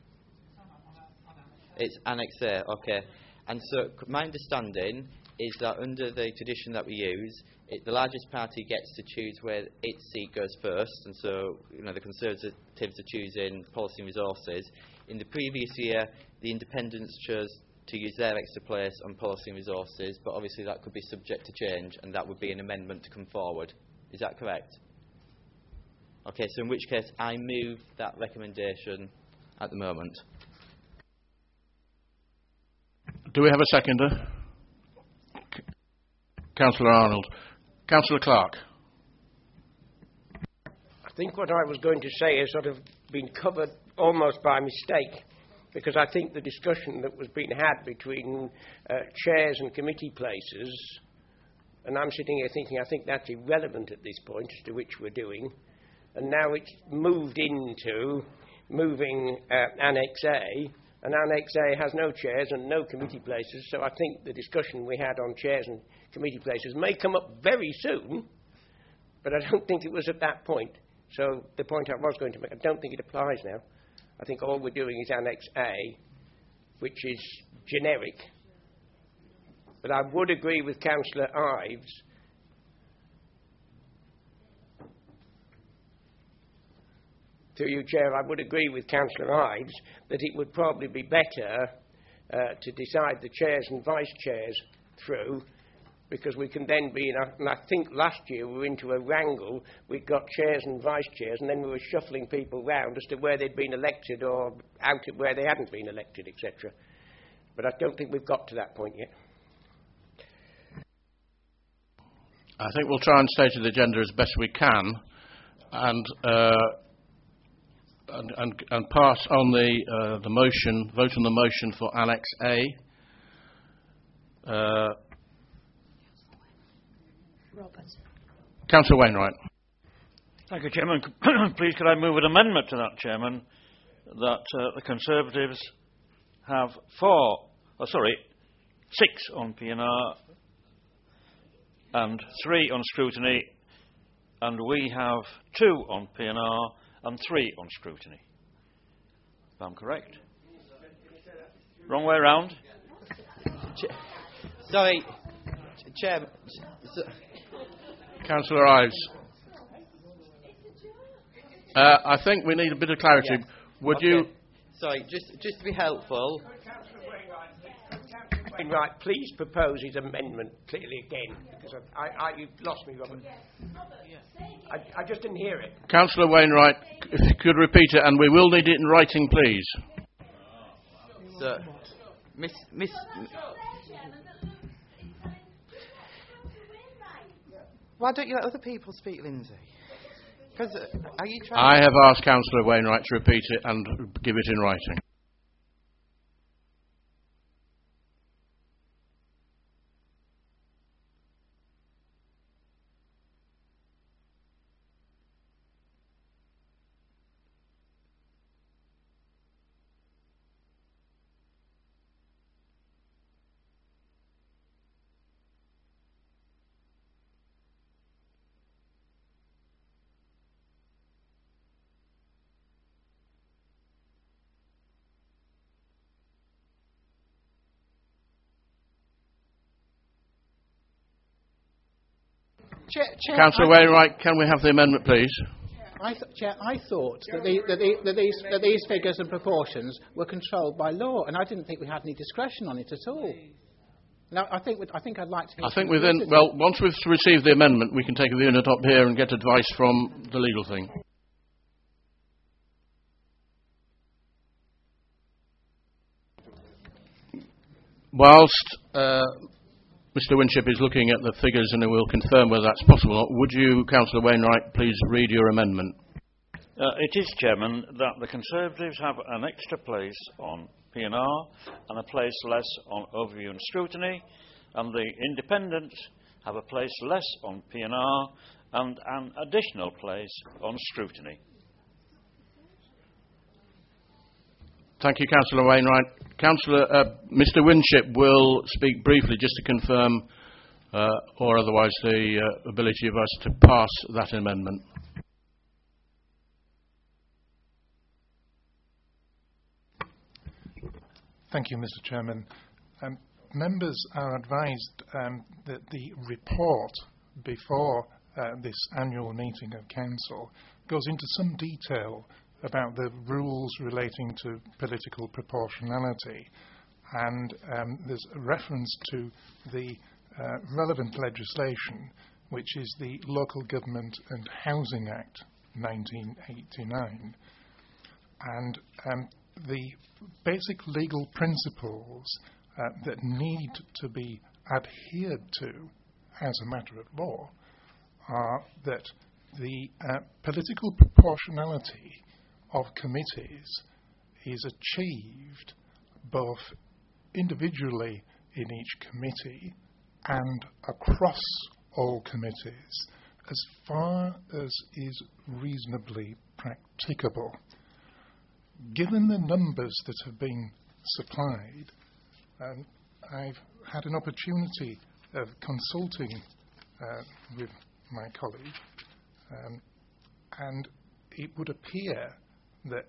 [SPEAKER 11] It's Annex A, okay. And so my understanding is that under the tradition that we use, the largest party gets to choose where its seat goes first, and so the Conservatives are choosing Policy and Resources. In the previous year, the Independents chose to use their extra place on Policy and Resources, but obviously that could be subject to change, and that would be an amendment to come forward. Is that correct? Okay, so in which case I move that recommendation at the moment.
[SPEAKER 8] Do we have a seconder? Councillor Arnold. Councillor Clark.
[SPEAKER 5] I think what I was going to say has sort of been covered almost by mistake, because I think the discussion that was being had between chairs and committee places, and I'm sitting here thinking I think that's irrelevant at this point as to which we're doing, and now it's moved into moving Annex A, and Annex A has no chairs and no committee places, so I think the discussion we had on chairs and committee places may come up very soon, but I don't think it was at that point. So the point I was going to make, I don't think it applies now. I think all we're doing is Annex A, which is generic. But I would agree with Councillor Ives through you, Chair, I would agree with Councillor Ives that it would probably be better to decide the chairs and vice chairs through, because we can then be in a, and I think last year we were into a wrangle. We got chairs and vice chairs, and then we were shuffling people round as to where they'd been elected or out at where they hadn't been elected, etc. But I don't think we've got to that point yet.
[SPEAKER 8] I think we'll try and stay to the agenda as best we can, and pass on the motion, vote on the motion for Annex A. Councillor Wainwright.
[SPEAKER 13] Thank you, Chairman. Please could I move an amendment to that, Chairman, that the Conservatives have 6 on P&R and 3 on scrutiny, and we have 2 on P&R and 3 on scrutiny. If I'm correct. Wrong way round.
[SPEAKER 11] Sorry, Chairman.
[SPEAKER 8] Councillor Ives. I think we need a bit of clarity.
[SPEAKER 11] Yes.
[SPEAKER 8] Would
[SPEAKER 11] okay.
[SPEAKER 8] you...
[SPEAKER 11] Sorry, just to be helpful.
[SPEAKER 5] Wainwright, please propose his amendment clearly again, because you've lost me, Robert. I just didn't hear it.
[SPEAKER 8] Councillor Wainwright, if you could repeat it, and we will need it in writing, please.
[SPEAKER 11] So, Miss.
[SPEAKER 14] Why don't you let other people speak, Lindsay? Because are you trying?
[SPEAKER 8] I have asked Councillor Wainwright to repeat it and give it in writing. Councillor Wainwright, can we have the amendment, please?
[SPEAKER 6] Chair, I thought that these figures and proportions were controlled by law, and I didn't think we had any discretion on it at all. Now, I think I'd like to.
[SPEAKER 8] I think within. Well, once we've received the amendment, we can take a view up here and get advice from the legal thing. Whilst Mr. Winship is looking at the figures and will confirm whether that's possible or not, would you, Councillor Wainwright, please read your amendment?
[SPEAKER 13] It is, Chairman, that the Conservatives have an extra place on P&R and a place less on overview and scrutiny, and the Independents have a place less on P&R and an additional place on scrutiny.
[SPEAKER 8] Thank you, Councillor Wainwright. Mr. Winship will speak briefly just to confirm or otherwise the ability of us to pass that amendment.
[SPEAKER 15] Thank you, Mr. Chairman. Members are advised that the report before this annual meeting of Council goes into some detail about the rules relating to political proportionality, and there's a reference to the relevant legislation, which is the Local Government and Housing Act 1989. And the basic legal principles that need to be adhered to as a matter of law are that the political proportionality of committees is achieved both individually in each committee and across all committees as far as is reasonably practicable. given the numbers that have been supplied, I've had an opportunity of consulting with my colleague, and it would appear that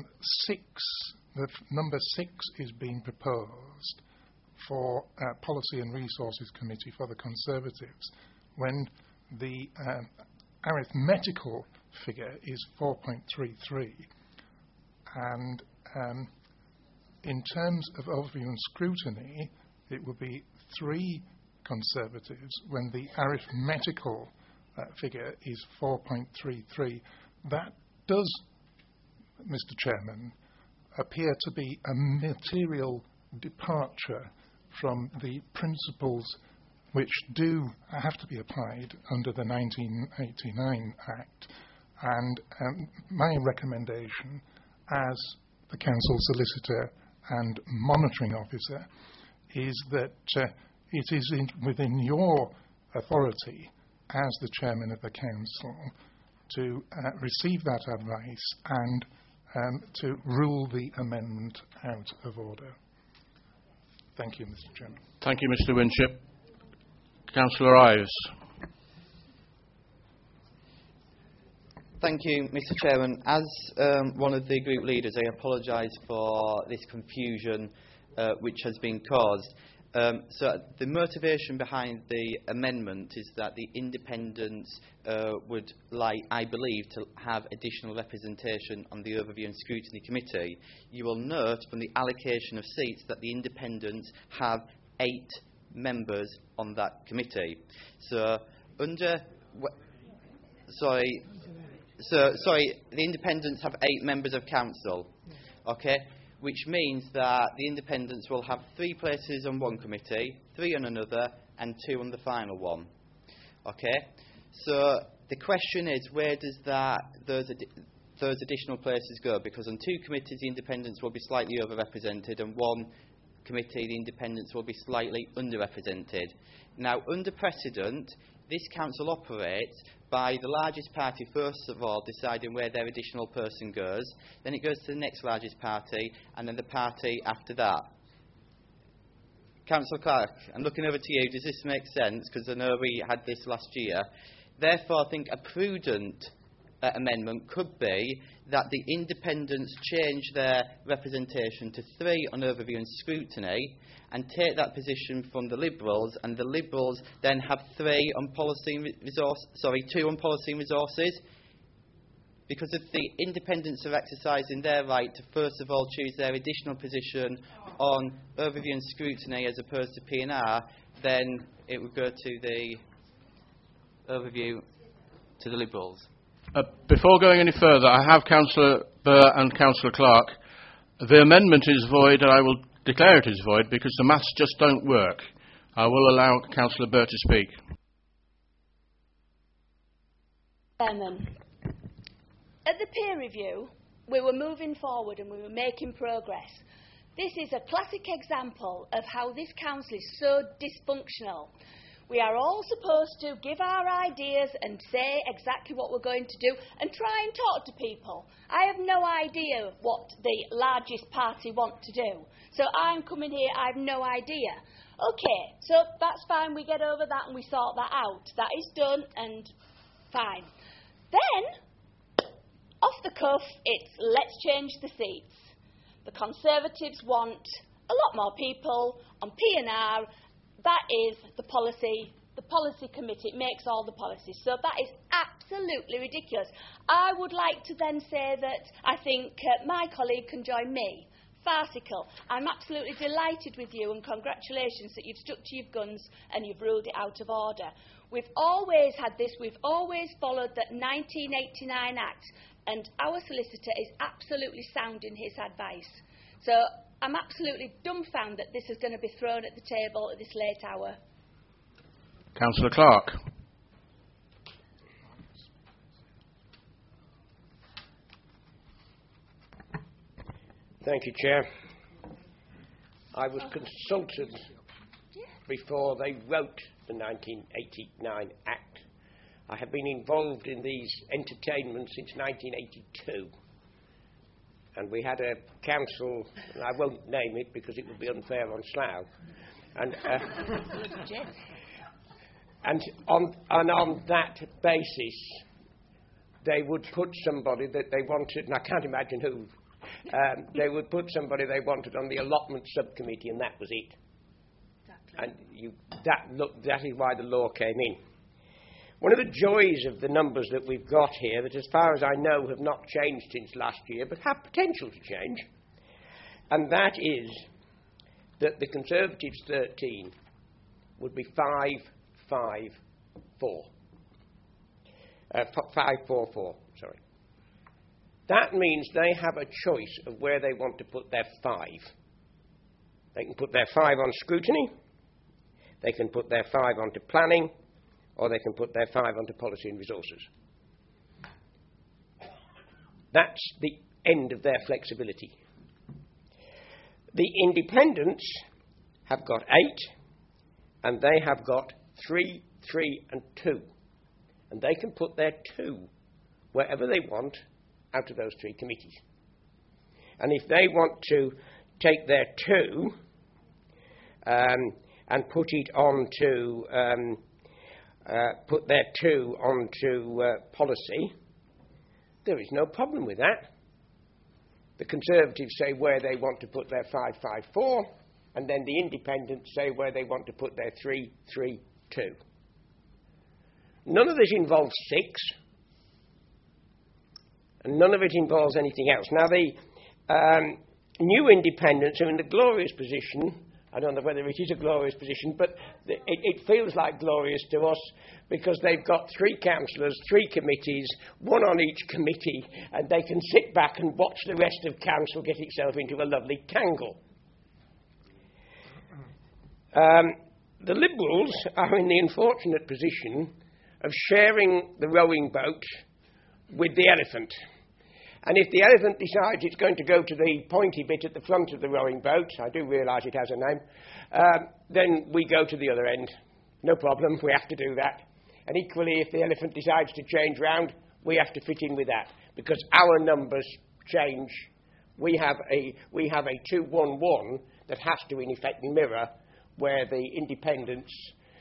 [SPEAKER 15] number 6 is being proposed for Policy and Resources Committee for the Conservatives, when the arithmetical figure is 4.33, and in terms of overview and scrutiny, it would be 3 Conservatives when the arithmetical figure is 4.33. That does, Mr. Chairman, appear to be a material departure from the principles which do have to be applied under the 1989 Act. And my recommendation as the Council Solicitor and Monitoring Officer is that it is within your authority as the Chairman of the Council to receive that advice and to rule the amendment out of order. Thank you, Mr. Chairman.
[SPEAKER 8] Thank you, Mr. Winship. Councillor Ives.
[SPEAKER 11] Thank you, Mr. Chairman. As one of the group leaders, I apologise for this confusion which has been caused. So the motivation behind the amendment is that the independents would like, I believe, to have additional representation on the Overview and Scrutiny Committee. You will note from the allocation of seats that the independents have 8 members on that committee. So the independents have 8 members of council. Okay. Which means that the independents will have 3 places on one committee, 3 on another, and 2 on the final one. Okay? So the question is, where does those additional places go? Because on 2 committees, the independents will be slightly overrepresented, and 1 committee, the independents will be slightly underrepresented. Now, under precedent, this council operates by the largest party, first of all, deciding where their additional person goes. Then it goes to the next largest party, and then the party after that. Councillor Clark, I'm looking over to you. Does this make sense? Because I know we had this last year. Therefore, I think a prudent amendment could be that the independents change their representation to 3 on overview and scrutiny, and take that position from the Liberals, and the Liberals then have 2 on policy and resources, because if the independents are exercising their right to first of all choose their additional position on overview and scrutiny as opposed to P&R, then it would go to the overview to the Liberals.
[SPEAKER 8] Before going any further, I have Councillor Burr and Councillor Clark. The amendment is void, and I will declare it is void because the maths just don't work. I will allow Councillor Burr to speak.
[SPEAKER 3] Chairman, at the peer review, we were moving forward and we were making progress. This is a classic example of how this council is so dysfunctional. We are all supposed to give our ideas and say exactly what we're going to do and try and talk to people. I have no idea what the largest party want to do. So I'm coming here, I have no idea. OK, so that's fine, we get over that and we sort that out. That is done and fine. Then, off the cuff, it's let's change the seats. The Conservatives want a lot more people on P&R. That is the policy committee. It makes all the policies. So that is absolutely ridiculous. I would like to then say that I think my colleague can join me. Farcical. I'm absolutely delighted with you and congratulations that you've stuck to your guns and you've ruled it out of order. We've always had this. We've always followed that 1989 Act, and our solicitor is absolutely sound in his advice. So I'm absolutely dumbfounded that this is going to be thrown at the table at this late hour.
[SPEAKER 8] Councillor Clark.
[SPEAKER 5] Thank you, Chair. I was consulted before they wrote the 1989 Act. I have been involved in these entertainments since 1982. and we had a council, and I won't name it because it would be unfair on Slough, and on that basis, they would put somebody that they wanted, and I can't imagine who, they would put somebody they wanted on the allotment subcommittee, and that was it. And that is why the law came in. One of the joys of the numbers that we've got here, that as far as I know have not changed since last year, but have potential to change, and that is that the Conservatives 13 would be 5-5-4. 5-4-4, sorry. That means they have a choice of where they want to put their 5. They can put their 5 on scrutiny, they can put their 5 onto planning, or they can put their 5 onto policy and resources. That's the end of their flexibility. The independents have got 8, and they have got 3, 3 and 2. And they can put their 2 wherever they want out of those 3 committees. And if they want to take their 2 and put it onto policy, there is no problem with that. The Conservatives say where they want to put their 5-5-4, and then the Independents say where they want to put their 3-3-2. None of this involves 6, and none of it involves anything else. Now, the new Independents are in the glorious position. I don't know whether it is a glorious position, but it feels like glorious to us because they've got 3 councillors, 3 committees, 1 on each committee, and they can sit back and watch the rest of council get itself into a lovely tangle. The Liberals are in the unfortunate position of sharing the rowing boat with the elephant. And if the elephant decides it's going to go to the pointy bit at the front of the rowing boat, I do realise it has a name, then we go to the other end. No problem, we have to do that. And equally, if the elephant decides to change round, we have to fit in with that, because our numbers change. We have a 2-1-1 that has to, in effect, mirror where the Independents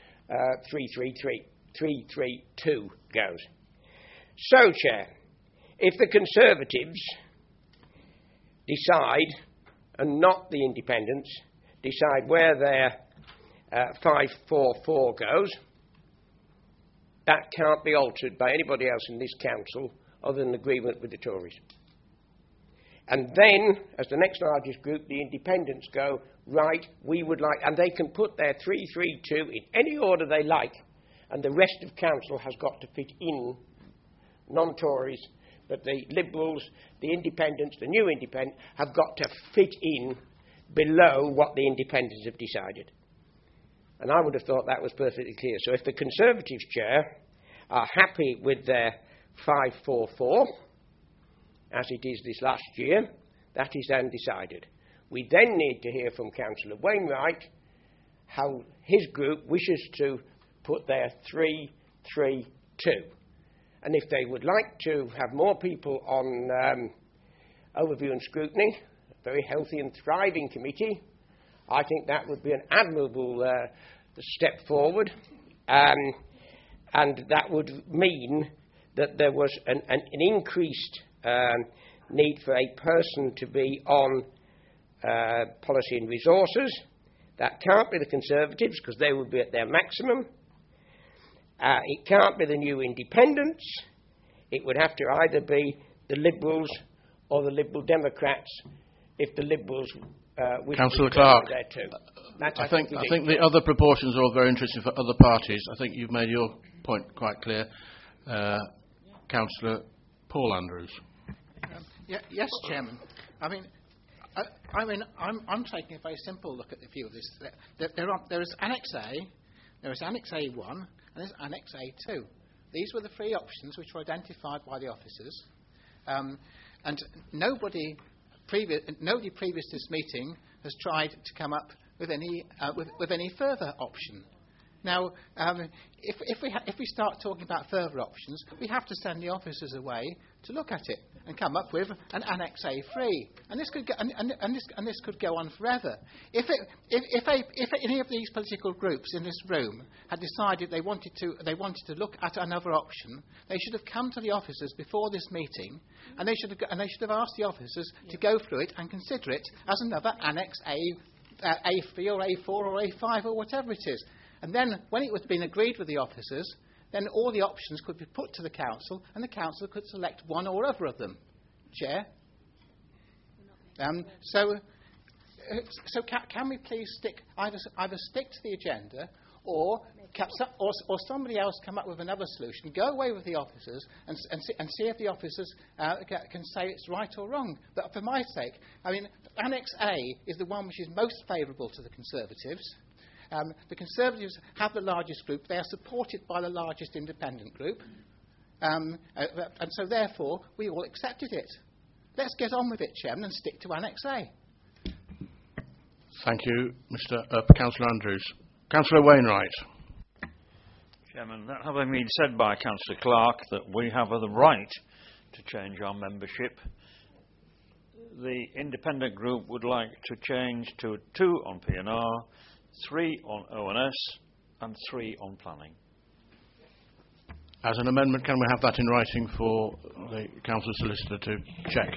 [SPEAKER 5] 3-3-2 goes. So, Chair, if the Conservatives decide, and not the Independents, decide where their 5-4-4 goes, that can't be altered by anybody else in this council other than agreement with the Tories. And then, as the next largest group, the Independents go, right, we would like, and they can put their 3-3-2 in any order they like, and the rest of council has got to fit in, non-Tories, but the Liberals, the Independents, the new Independent, have got to fit in below what the Independents have decided. And I would have thought that was perfectly clear. So if the Conservatives, Chair, are happy with their 5-4-4, as it is this last year, that is then decided. We then need to hear from Councillor Wainwright how his group wishes to put their 3-3-2. And if they would like to have more people on overview and scrutiny, a very healthy and thriving committee, I think that would be an admirable step forward. And that would mean that there was an increased need for a person to be on policy and resources. That can't be the Conservatives because they would be at their maximum. It can't be the new Independents. It would have to either be the Liberals or the Liberal Democrats if the Liberals
[SPEAKER 8] Councillor Clark,
[SPEAKER 5] there too.
[SPEAKER 8] I think the other proportions are all very interesting for other parties. I think you've made your point quite clear. Councillor Paul Andrews.
[SPEAKER 6] Yes, Chairman. I'm taking a very simple look at the view of this. There is Annex A, there is Annex A1, and there's Annex A2. These were the 3 options which were identified by the officers, and nobody previous to this meeting has tried to come up with any further option. Now, if we start talking about further options, we have to send the officers away to look at it and come up with an Annex A3, and this could go, and this could go on forever. If any of these political groups in this room had decided they wanted to look at another option, they should have come to the officers before this meeting, and they should have asked the officers to go through it and consider it as another Annex A3 or A4 or A5 or whatever it is. And then, when it was been agreed with the officers, then all the options could be put to the council, and the council could select one or other of them. Chair. So can we please either stick to the agenda, or somebody else come up with another solution? Go away with the officers and see if the officers can say it's right or wrong. But for my sake, I mean, Annex A is the one which is most favourable to the Conservatives. The Conservatives have the largest group. They are supported by the largest independent group. And so, therefore, we all accepted it. Let's get on with it, Chairman, and stick to Annex A.
[SPEAKER 8] Thank you, Councillor Andrews. Councillor Wainwright.
[SPEAKER 13] Chairman, that having been said by Councillor Clark that we have the right to change our membership, the independent group would like to change to 2 on P&R, 3 on ONS and 3 on planning.
[SPEAKER 8] As an amendment, can we have that in writing for the Council Solicitor to check?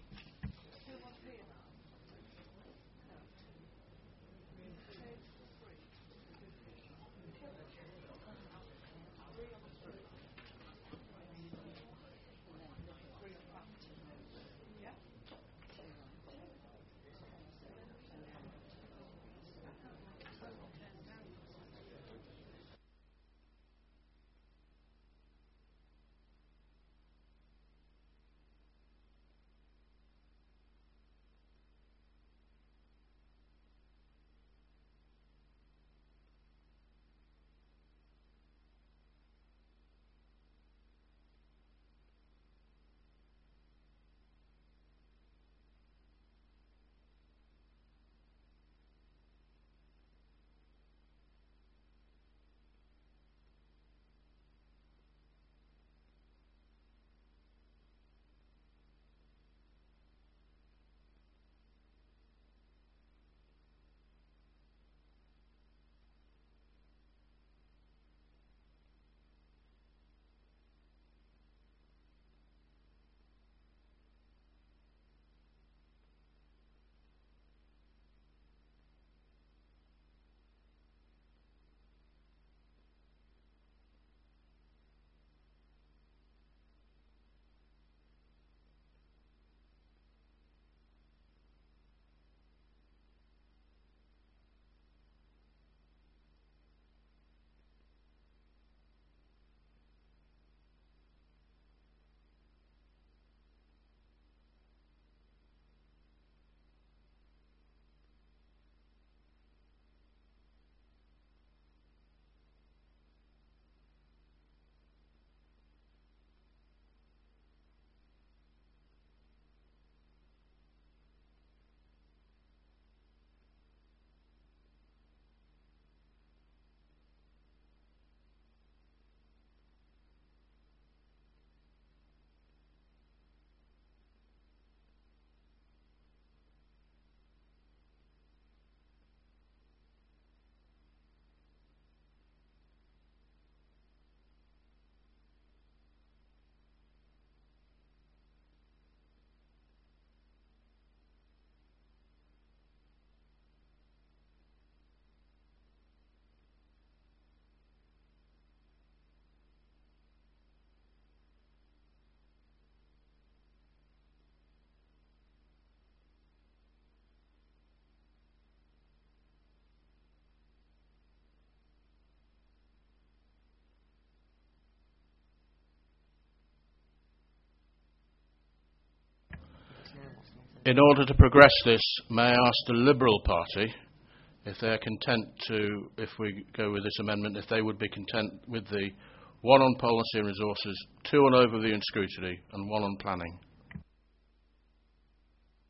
[SPEAKER 8] In order to progress this, may I ask the Liberal Party if they're content to, if we go with this amendment, if they would be content with the 1 on policy and resources, 2 on overview and scrutiny, and 1 on planning.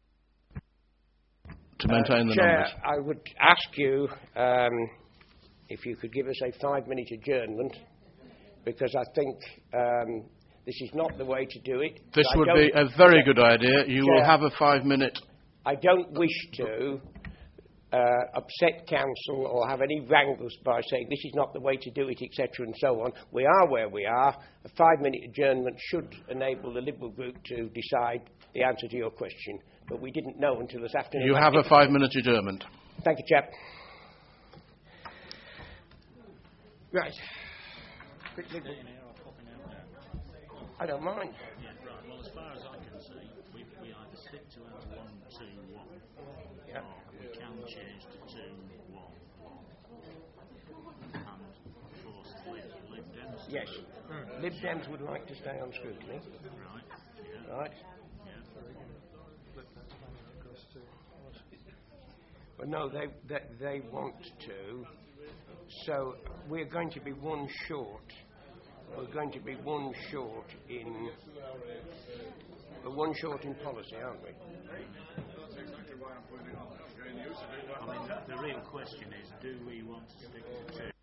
[SPEAKER 8] To maintain the
[SPEAKER 5] Chair,
[SPEAKER 8] numbers.
[SPEAKER 5] I would ask you, if you could give us a 5-minute adjournment, because I think this is not the way to do it.
[SPEAKER 8] This would be a very good idea. You will have a 5-minute.
[SPEAKER 5] I don't wish to upset council or have any wrangles by saying this is not the way to do it, etc. and so on. We are where we are. A 5-minute adjournment should enable the Liberal group to decide the answer to your question, but we didn't know until this afternoon.
[SPEAKER 8] You have a 5-minute adjournment.
[SPEAKER 5] Thank you, chap. Right. Quickly. I don't mind.
[SPEAKER 16] Yeah, right. Well, as far as I can see, we either stick to our 1-2-1,
[SPEAKER 5] yeah,
[SPEAKER 16] or we can change to 2-1 and force the Lib Dems.
[SPEAKER 5] Yes. Lib Dems would like to stay on scrutiny.
[SPEAKER 16] Right. Yeah.
[SPEAKER 5] Right.
[SPEAKER 16] Yeah.
[SPEAKER 5] Well, no, they want to. So we're going to be one short. We're going to be one short in. We're one short in policy, aren't we?
[SPEAKER 16] I mean, the real question is, do we want to stick to 2?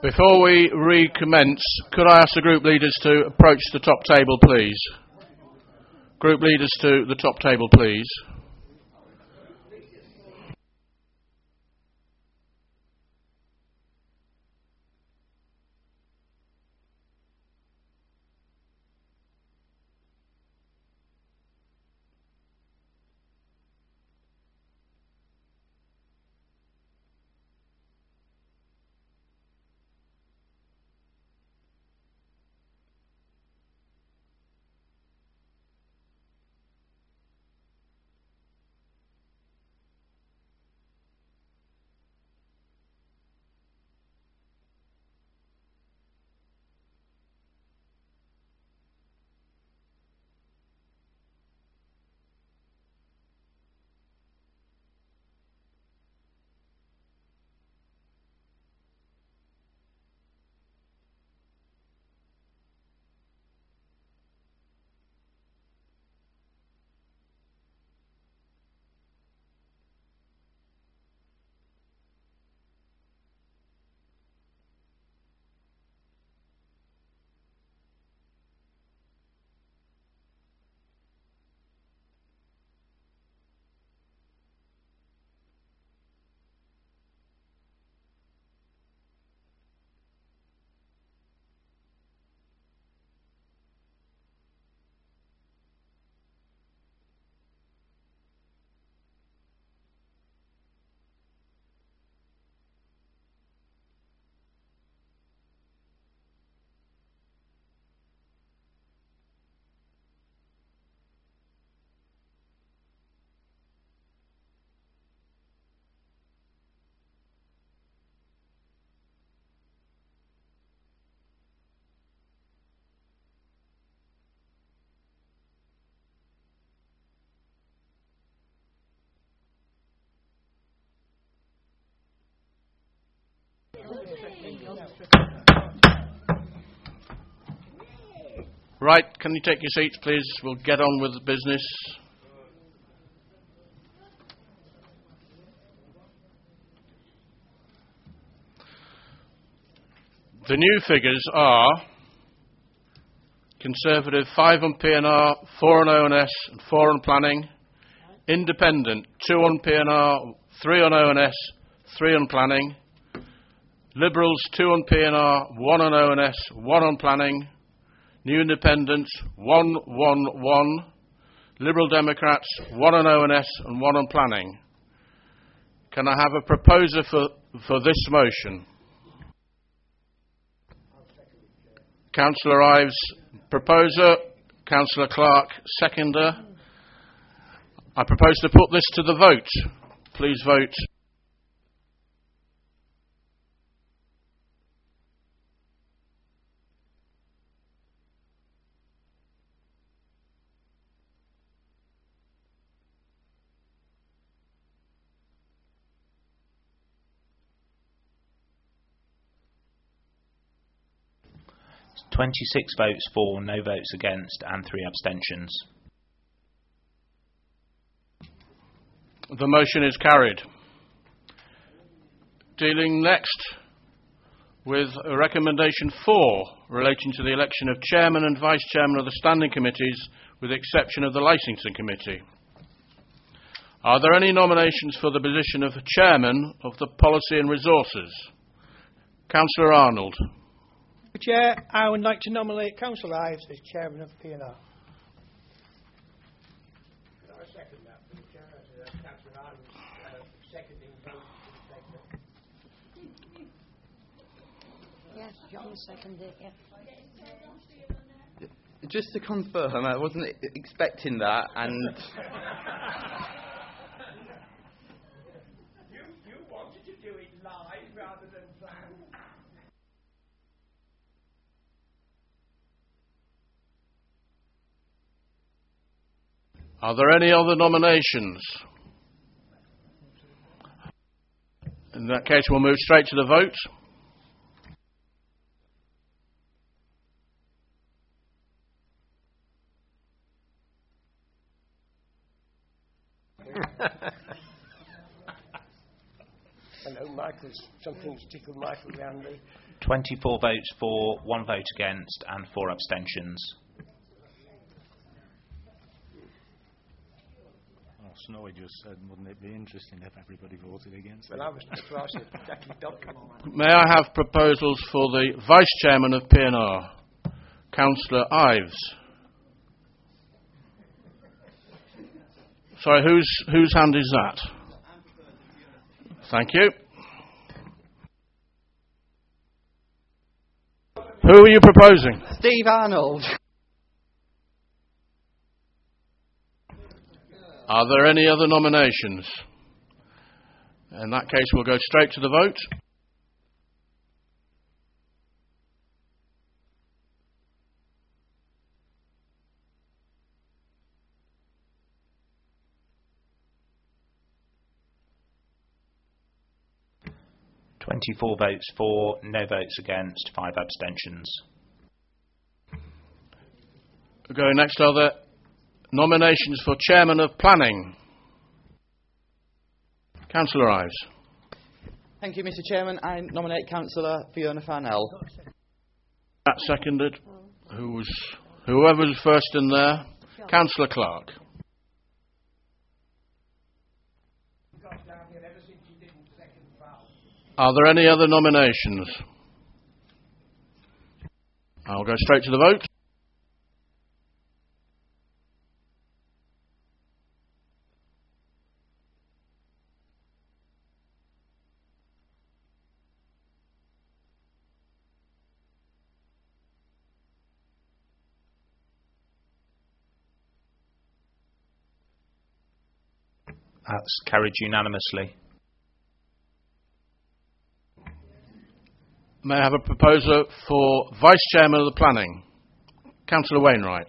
[SPEAKER 8] Before we recommence, could I ask the group leaders to approach the top table, please? Group leaders to the top table, please. Right, can you take your seats, please? We'll get on with the business. The new figures are Conservative 5 on P&R, 4 on ONS and 4 on planning. Independent 2 on P&R, 3 on ONS, 3 on planning. Liberals 2 on P&R, 1 on ONS, 1 on planning. New Independents 1, 1, 1. Liberal Democrats 1 on ONS and 1 on planning. Can I have a proposer for this motion? Councillor Ives, proposer. Councillor Clark, seconder. I propose to put this to the vote. Please vote.
[SPEAKER 7] It's 26 votes for, no votes against and 3 abstentions.
[SPEAKER 8] The motion is carried. Dealing next with recommendation 4 relating to the election of chairman and vice chairman of the standing committees with the exception of the licensing committee. Are there any nominations for the position of chairman of the Policy and Resources? Councillor Arnold.
[SPEAKER 17] Chair, I would like to nominate Councillor Ives as chairman of P&R.
[SPEAKER 5] Could I second that, please, Chair? As Councillor Arnold seconding vote.
[SPEAKER 10] Yes, John seconded it, yeah.
[SPEAKER 11] Just to confirm, I wasn't expecting that, and
[SPEAKER 5] You wanted to do it live rather than planned.
[SPEAKER 8] Are there any other nominations? In that case, we'll move straight to the vote.
[SPEAKER 5] Hello, Something's tickled Michael round me.
[SPEAKER 7] 24 votes for, 1 vote against and 4 abstentions.
[SPEAKER 16] Snowy just said, wouldn't it be interesting if everybody voted against it?
[SPEAKER 5] Well, I was surprised at Jackie Duncan.
[SPEAKER 8] May I have proposals for the Vice Chairman of PNR? Councillor Ives. Sorry, whose hand is that? Thank you. Who are you proposing?
[SPEAKER 14] Steve Arnold.
[SPEAKER 8] Are there any other nominations? In that case, we'll go straight to the vote.
[SPEAKER 7] Twenty-four votes for, no votes against, 5 abstentions.
[SPEAKER 8] We'll go next. Are there nominations for Chairman of Planning? Councillor Ives.
[SPEAKER 18] Thank you, Mr. Chairman. I nominate Councillor Fiona Farnell.
[SPEAKER 8] That seconded. Whoever was first in there? Councillor Clark. Are there any other nominations? I'll go straight to the vote.
[SPEAKER 7] That's carried unanimously.
[SPEAKER 8] May I have a proposer for Vice Chairman of the Planning? Councillor Wainwright.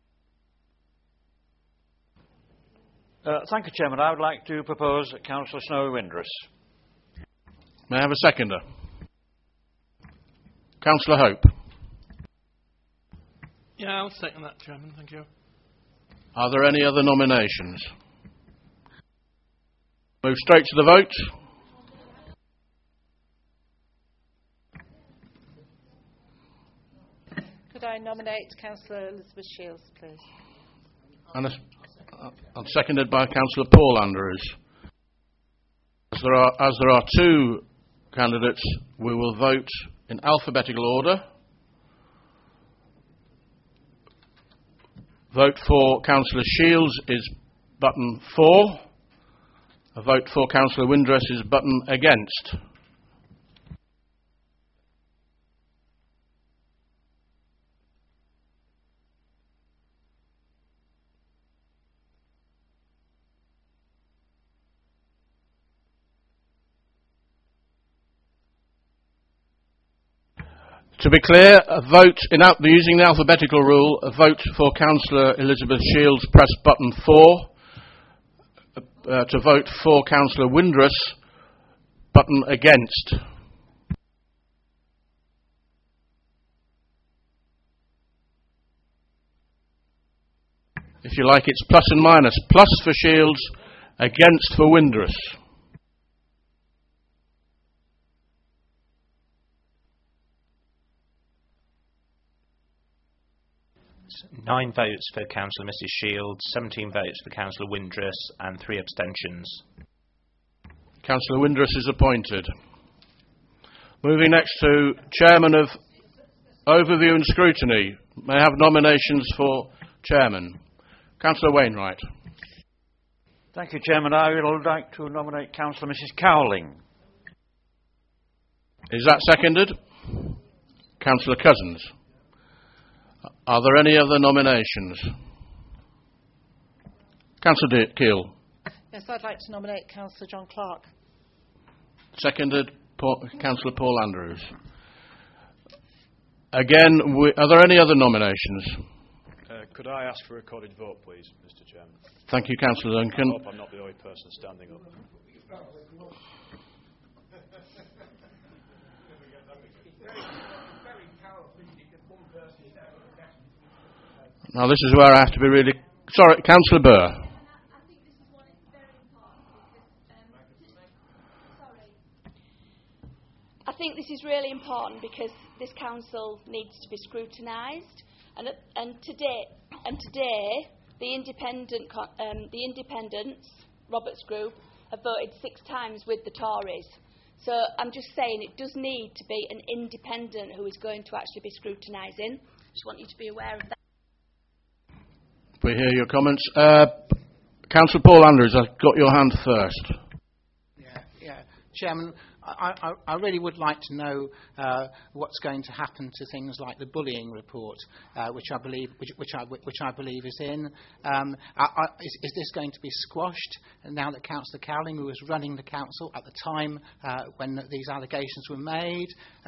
[SPEAKER 13] Thank you, Chairman. I would like to propose Councillor Snowy Windruss.
[SPEAKER 8] May I have a seconder? Councillor Hope.
[SPEAKER 17] Yeah, I'll second that, Chairman. Thank you.
[SPEAKER 8] Are there any other nominations? Move straight to the vote.
[SPEAKER 4] Could I nominate Councillor Elizabeth Shields, please?
[SPEAKER 8] And seconded by Councillor Paul Andrews. As there are 2 candidates, we will vote in alphabetical order. Vote for Councillor Shields is button 4. A vote for Councillor Windruss is button against. To be clear, a vote using the alphabetical rule, a vote for Councillor Elizabeth Shields, press button 4. To vote for Councillor Windruss, button against. If you like, it's plus and minus. Plus for Shields, against for Windruss.
[SPEAKER 7] Nine votes for Councillor Mrs Shields, 17 votes for Councillor Windruss and 3 abstentions.
[SPEAKER 8] Councillor Windruss is appointed. Moving next to Chairman of Overview and Scrutiny. May I have nominations for Chairman? Councillor Wainwright.
[SPEAKER 13] Thank you, Chairman. I would like to nominate Councillor Mrs Cowling.
[SPEAKER 8] Is that seconded? Councillor Cousins. Are there any other nominations? Councillor Keele.
[SPEAKER 4] Yes, I'd like to nominate Councillor John Clark.
[SPEAKER 8] Seconded, Councillor Paul Andrews. Again, are there any other nominations?
[SPEAKER 19] Could I ask for a recorded vote, please, Mr. Chairman?
[SPEAKER 8] Thank you, Councillor Duncan.
[SPEAKER 19] I hope I'm not the only person standing up.
[SPEAKER 8] Now, this is where I have to be really... Sorry, Councillor Burr.
[SPEAKER 3] I think this is really important because this council needs to be scrutinised, and today the independents, Roberts Group, have voted 6 times with the Tories. So I'm just saying it does need to be an independent who is going to actually be scrutinising. Just want you to be aware of that.
[SPEAKER 8] We hear your comments. Councillor Paul Andrews, I've got your hand first.
[SPEAKER 6] Chairman, I really would like to know what's going to happen to things like the bullying report, which I believe is in. Is this going to be squashed now that Councillor Cowling, who was running the council at the time when these allegations were made,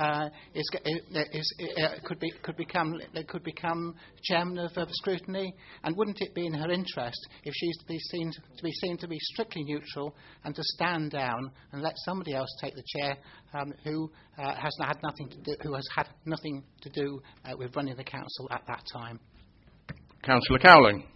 [SPEAKER 6] could become chairman of scrutiny? And wouldn't it be in her interest if she's to be seen to be strictly neutral and to stand down and let somebody else take the chair who has had nothing to do with running the council at that time?
[SPEAKER 8] Councillor Cowling.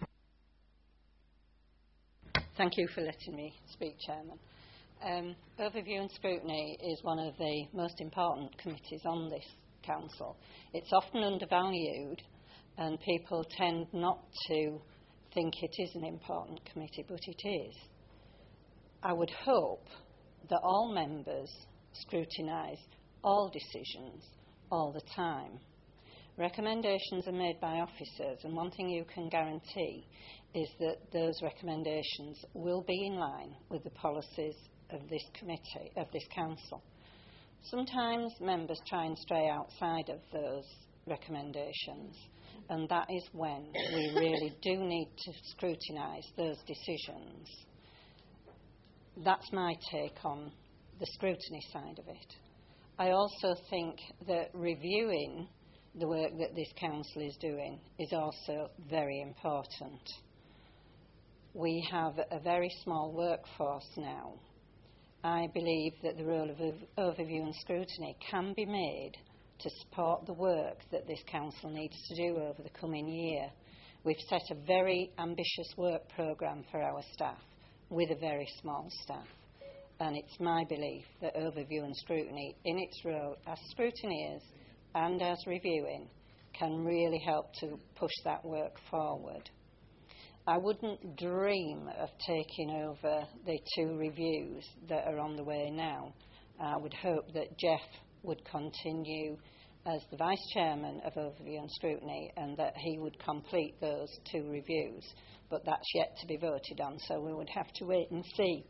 [SPEAKER 12] Thank you for letting me speak, Chairman. Overview and Scrutiny is one of the most important committees on this council. It's often undervalued and people tend not to think it is an important committee, but it is. I would hope that all members scrutinise all decisions all the time. Recommendations are made by officers, and one thing you can guarantee is that those recommendations will be in line with the policies of this committee, of this council. Sometimes members try and stray outside of those recommendations, and that is when we really do need to scrutinise those decisions. That's my take on the scrutiny side of it. I also think that reviewing the work that this council is doing is also very important. We have a very small workforce now. I believe that the role of overview and scrutiny can be made to support the work that this council needs to do over the coming year. We've set a very ambitious work programme for our staff with a very small staff. And it's my belief that overview and scrutiny, in its role as scrutineers and as reviewing, can really help to push that work forward. I wouldn't dream of taking over the 2 reviews that are on the way now. I would hope that Jeff would continue as the Vice Chairman of Overview and Scrutiny and that he would complete those 2 reviews. But that's yet to be voted on, so we would have to wait and see.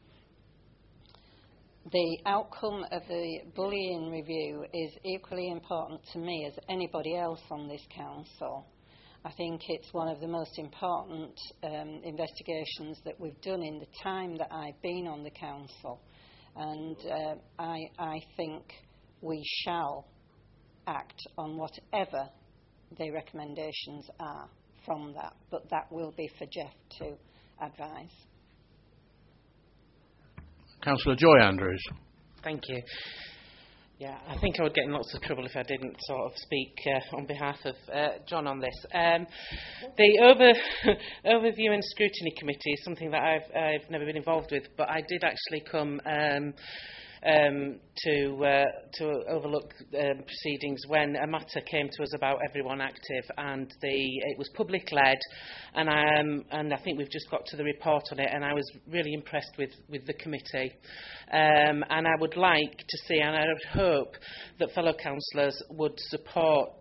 [SPEAKER 12] The outcome of the bullying review is equally important to me as anybody else on this council. I think it's one of the most important investigations that we've done in the time that I've been on the council. And I think we shall act on whatever the recommendations are from that. But that will be for Jeff to advise.
[SPEAKER 8] Councillor Joy Andrews.
[SPEAKER 20] Thank you. Yeah, I think I would get in lots of trouble if I didn't sort of speak on behalf of John on this. The Overview and Scrutiny Committee is something that I've never been involved with, but I did actually come to overlook proceedings when a matter came to us about Everyone Active, and it was public led, and I think we've just got to the report on it, and I was really impressed with the committee, and I would like to see, and I would hope that fellow councillors would support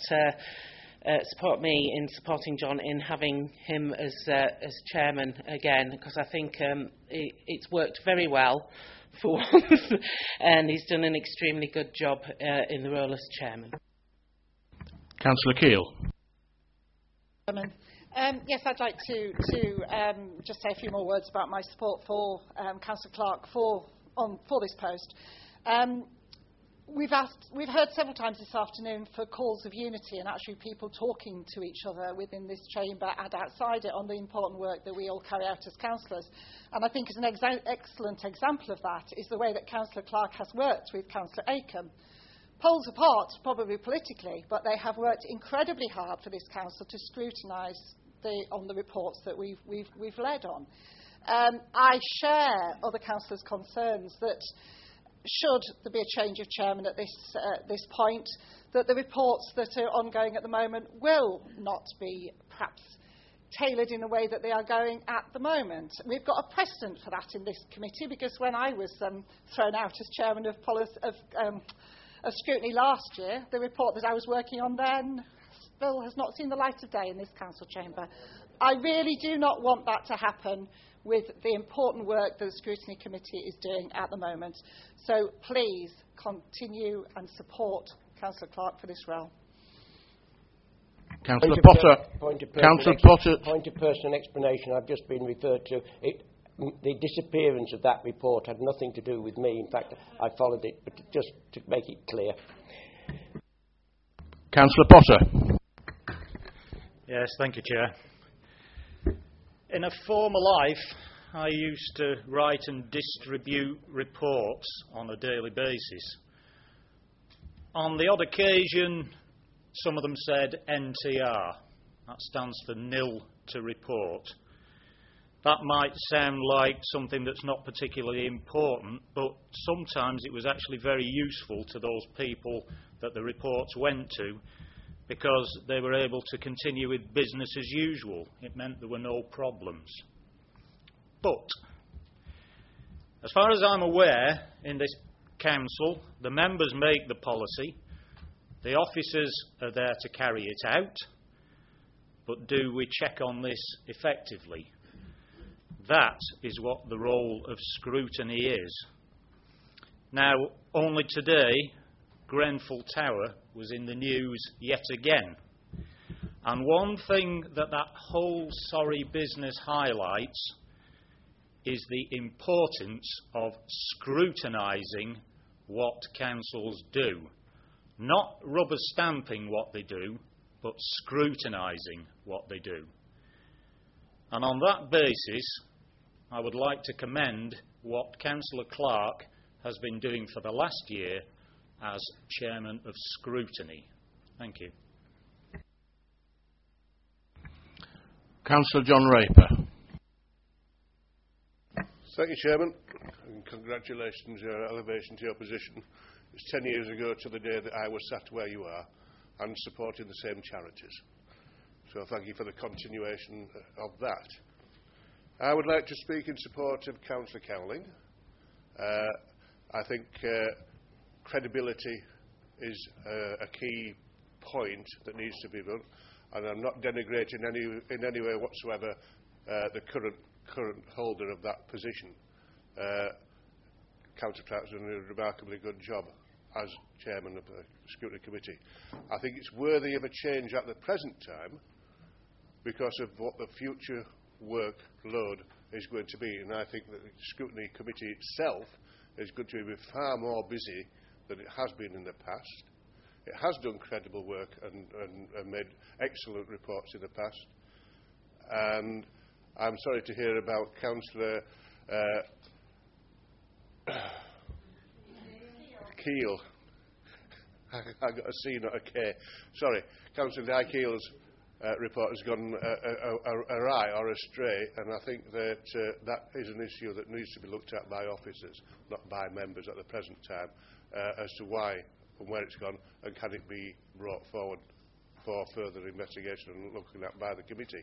[SPEAKER 20] me in supporting John in having him as chairman again, because I think it's worked very well for once, and he's done an extremely good job in the role as chairman.
[SPEAKER 8] Councillor Keele.
[SPEAKER 4] Yes, I'd like to just say a few more words about my support for Councillor Clark for this post. We've heard several times this afternoon for calls of unity and actually people talking to each other within this chamber and outside it on the important work that we all carry out as councillors. And I think as an excellent example of that is the way that Councillor Clark has worked with Councillor Acomb. Poles apart, probably politically, but they have worked incredibly hard for this council to scrutinise on the reports that we've led on. I share other councillors' concerns that should there be a change of chairman at this point, that the reports that are ongoing at the moment will not be perhaps tailored in the way that they are going at the moment. We've got a precedent for that in this committee, because when I was thrown out as chairman of scrutiny last year, the report that I was working on then still has not seen the light of day in this council chamber. I really do not want that to happen with the important work that the Scrutiny Committee is doing at the moment. So please continue and support Councillor Clark for this role.
[SPEAKER 8] Councillor Potter.
[SPEAKER 5] Point of personal explanation. I've just been referred to. The disappearance of that report had nothing to do with me. In fact, I followed it, but just to make it clear.
[SPEAKER 8] Councillor Potter.
[SPEAKER 16] Yes, thank you, Chair. In a former life, I used to write and distribute reports on a daily basis. On the odd occasion, some of them said NTR. That stands for nil to report. That might sound like something that's not particularly important, but sometimes it was actually very useful to those people that the reports went to, because they were able to continue with business as usual. It meant there were no problems. But, as far as I'm aware, in this council, the members make the policy, the officers are there to carry it out, but do we check on this effectively? That is what the role of scrutiny is. Now, only today, Grenfell Tower was in the news yet again. And one thing that whole sorry business highlights is the importance of scrutinising what councils do. Not rubber stamping what they do, but scrutinising what they do. And on that basis, I would like to commend what Councillor Clark has been doing for the last year as Chairman of Scrutiny. Thank you.
[SPEAKER 8] Councillor John Raper.
[SPEAKER 21] Thank you, Chairman, and congratulations on your elevation to your position. It's 10 years ago to the day that I was sat where you are and supporting the same charities. So thank you for the continuation of that. I would like to speak in support of Councillor Cowling. I think credibility is a key point that needs to be done, and I'm not denigrating in any way whatsoever the current holder of that position. Councillor Clark's done a remarkably good job as Chairman of the Scrutiny Committee. I think it's worthy of a change at the present time because of what the future workload is going to be, and I think that the Scrutiny Committee itself is going to be far more busy than it has been in the past. It has done credible work and made excellent reports in the past, and I'm sorry to hear about Councillor Keel. I got a C, not a K. Sorry, Councillor Di Keel's report has gone awry or astray, and I think that that is an issue that needs to be looked at by officers, not by members at the present time, as to why and where it's gone, and can it be brought forward for further investigation and looking at by the committee.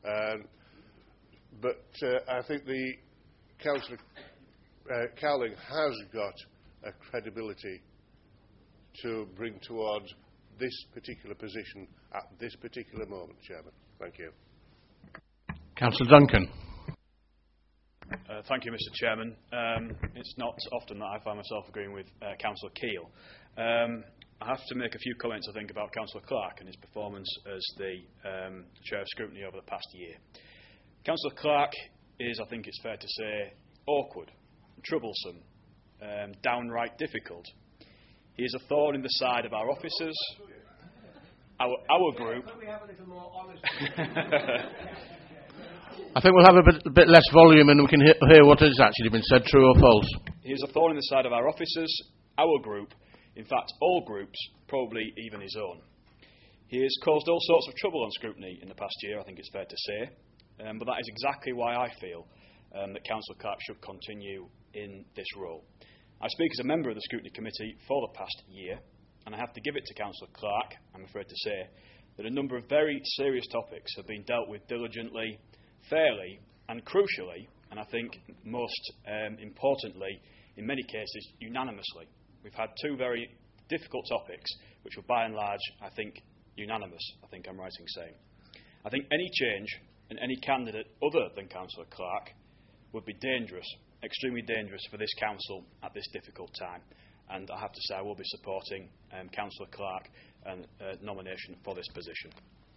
[SPEAKER 21] But I think the Councillor Cowling has got a credibility to bring towards this particular position at this particular moment, Chairman. Thank you.
[SPEAKER 8] Councillor Duncan.
[SPEAKER 19] Thank you, Mr. Chairman. It's not often that I find myself agreeing with Councillor Keel. I have to make a few comments, I think, about Councillor Clark and his performance as the Chair of Scrutiny over the past year. Councillor Clark is, I think it's fair to say, awkward, troublesome, downright difficult. He is a thorn in the side of our officers, our group.
[SPEAKER 8] I think we'll have a bit less volume and we can hear what has actually been said, true or false.
[SPEAKER 19] He is a thorn in the side of our officers, our group, in fact all groups, probably even his own. He has caused all sorts of trouble on scrutiny in the past year, I think it's fair to say, but that is exactly why I feel that Councillor Clark should continue in this role. I speak as a member of the Scrutiny Committee for the past year, and I have to give it to Councillor Clark, I'm afraid to say, that a number of very serious topics have been dealt with diligently, fairly and crucially, and I think most importantly, in many cases, unanimously. We've had two very difficult topics which were by and large, I think, unanimous, I think I'm right in saying. I think any change in any candidate other than Councillor Clark would be dangerous, extremely dangerous for this council at this difficult time. And I have to say I will be supporting Councillor Clark and nomination for this position.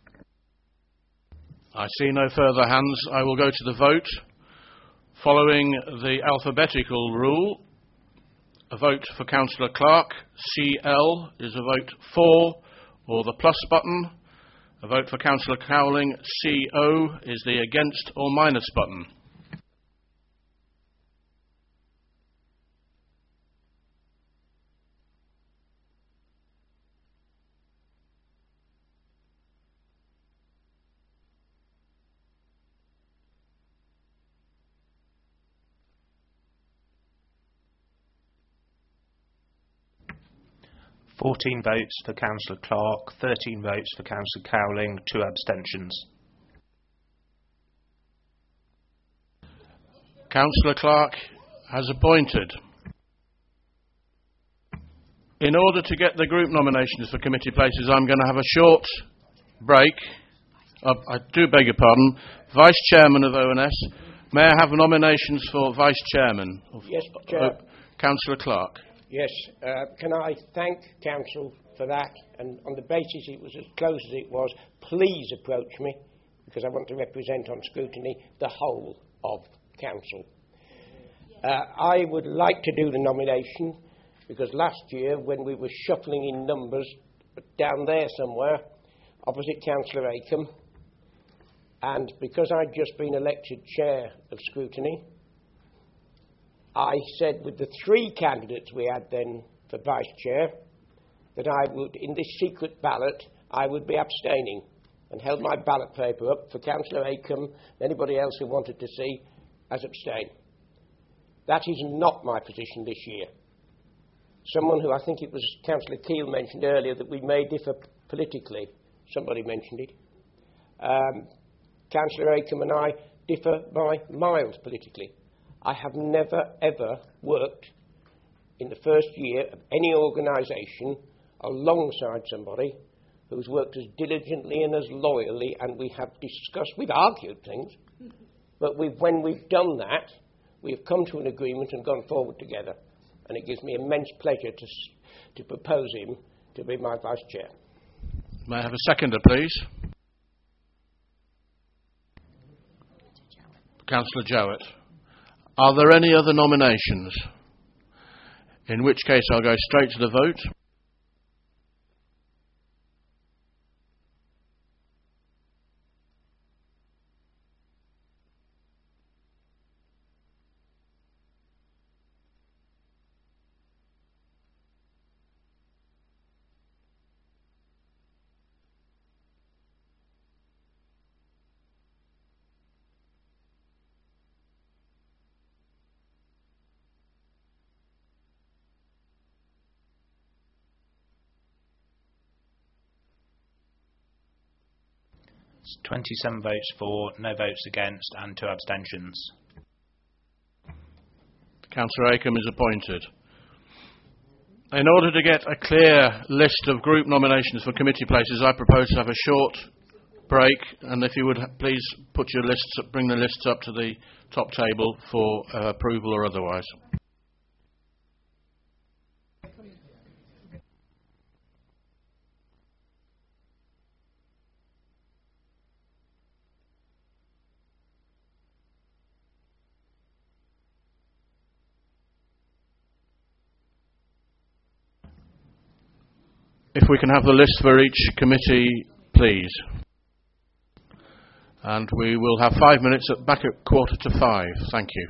[SPEAKER 8] I see no further hands. I will go to the vote. Following the alphabetical rule, a vote for Councillor Clark, CL, is a vote for or the plus button. A vote for Councillor Cowling, CO, is the against or minus button.
[SPEAKER 7] Fourteen votes for Councillor Clark, 13 votes for Councillor Cowling, 2 abstentions.
[SPEAKER 8] Councillor Clark has appointed. In order to get the group nominations for committee places, I'm going to have a short break. I do beg your pardon. Vice Chairman of ONS, may I have nominations for Vice Chairman?
[SPEAKER 5] Yes, Chair.
[SPEAKER 8] Councillor Clark.
[SPEAKER 5] Yes, can I thank Council for that, and on the basis it was as close as it was, please approach me, because I want to represent on scrutiny the whole of Council. I would like to do the nomination, because last year when we were shuffling in numbers, down there somewhere, opposite Councillor Acomb, and because I'd just been elected Chair of Scrutiny, I said with the 3 candidates we had then for Vice Chair that I would, in this secret ballot, I would be abstaining, and held my ballot paper up for Councillor Acomb and anybody else who wanted to see as abstain. That is not my position this year. Someone who, I think it was Councillor Keel mentioned earlier, that we may differ politically. Somebody mentioned it. Councillor Acomb and I differ by miles politically. I have never, ever worked in the first year of any organisation alongside somebody who's worked as diligently and as loyally, and we have discussed, we've argued things, but when we've done that, we've come to an agreement and gone forward together. And it gives me immense pleasure to propose him to be my Vice Chair.
[SPEAKER 8] May I have a seconder, please? Councillor Jowett. Are there any other nominations? In which case I'll go straight to the vote.
[SPEAKER 7] It's 27 votes for, no votes against and 2 abstentions.
[SPEAKER 8] Councillor Acomb is appointed. In order to get a clear list of group nominations for committee places, I propose to have a short break, and if you would please put your lists up, bring the lists up to the top table for approval or otherwise. If we can have the list for each committee, please. And we will have 5 minutes back at 5:15. Thank you.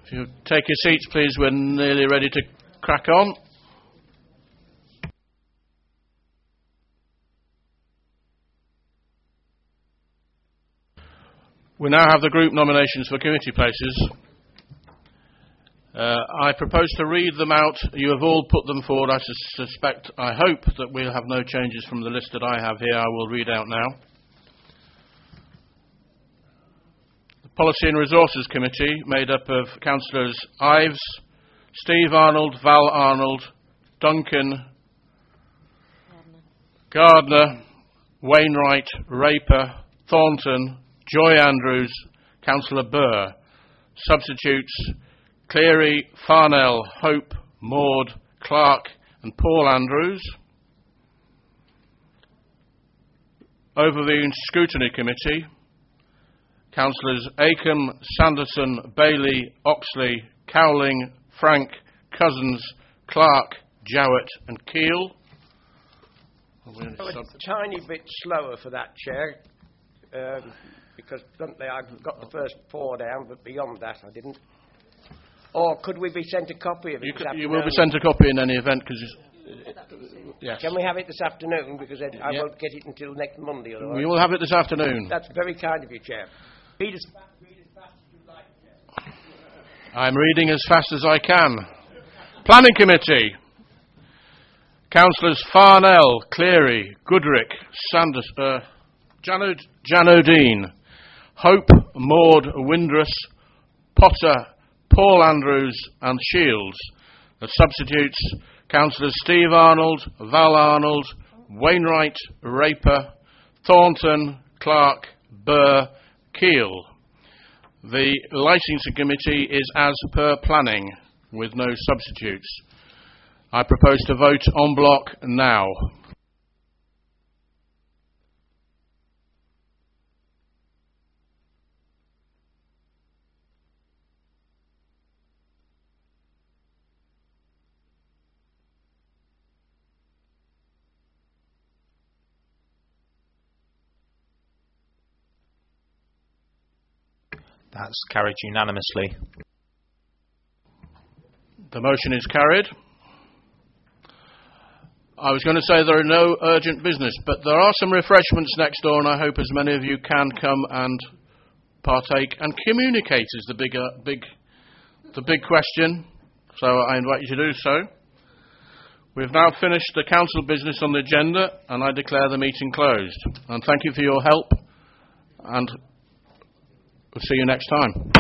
[SPEAKER 8] If you take your seats, please, we're nearly ready to crack on. We now have the group nominations for committee places. I propose to read them out. You have all put them forward. I hope that we'll have no changes from the list that I have here. I will read out now. The Policy and Resources Committee, made up of Councillors Ives, Steve Arnold, Val Arnold, Duncan, Gardner, Wainwright, Raper, Thornton, Joy Andrews, Councillor Burr. Substitutes: Cleary, Farnell, Hope, Maud, Clark and Paul Andrews. Overview and Scrutiny Committee: Councillors Acomb, Sanderson, Bailey, Oxley, Cowling, Frank, Cousins, Clark, Jowett and Keel.
[SPEAKER 5] A tiny bit slower for that, Chair, because bluntly I got the first 4 down, but beyond that I didn't. Or could we be sent a copy of it this afternoon?
[SPEAKER 8] You will be sent a copy in any event, because yes.
[SPEAKER 5] Can we have it this afternoon, because I won't get it until next Monday. Otherwise.
[SPEAKER 8] We will have it this afternoon.
[SPEAKER 5] That's very kind of you, Chair. Read as fast as you like, Chair.
[SPEAKER 8] I'm reading as fast as I can. Planning Committee: Councillors Farnell, Cleary, Goodrick, Sanders, Janodine, Hope, Maud, Windrus, Potter, Paul Andrews and Shields. The substitutes: Councillors Steve Arnold, Val Arnold, Wainwright, Raper, Thornton, Clark, Burr, Keel. The Licensing Committee is as per planning, with no substitutes. I propose to vote en bloc now.
[SPEAKER 7] That's carried unanimously.
[SPEAKER 8] The motion is carried. I was going to say there are no urgent business, but there are some refreshments next door, and I hope as many of you can come and partake. And communicate is the big question, so I invite you to do so. We've now finished the council business on the agenda, and I declare the meeting closed. And thank you for your help, and we'll see you next time.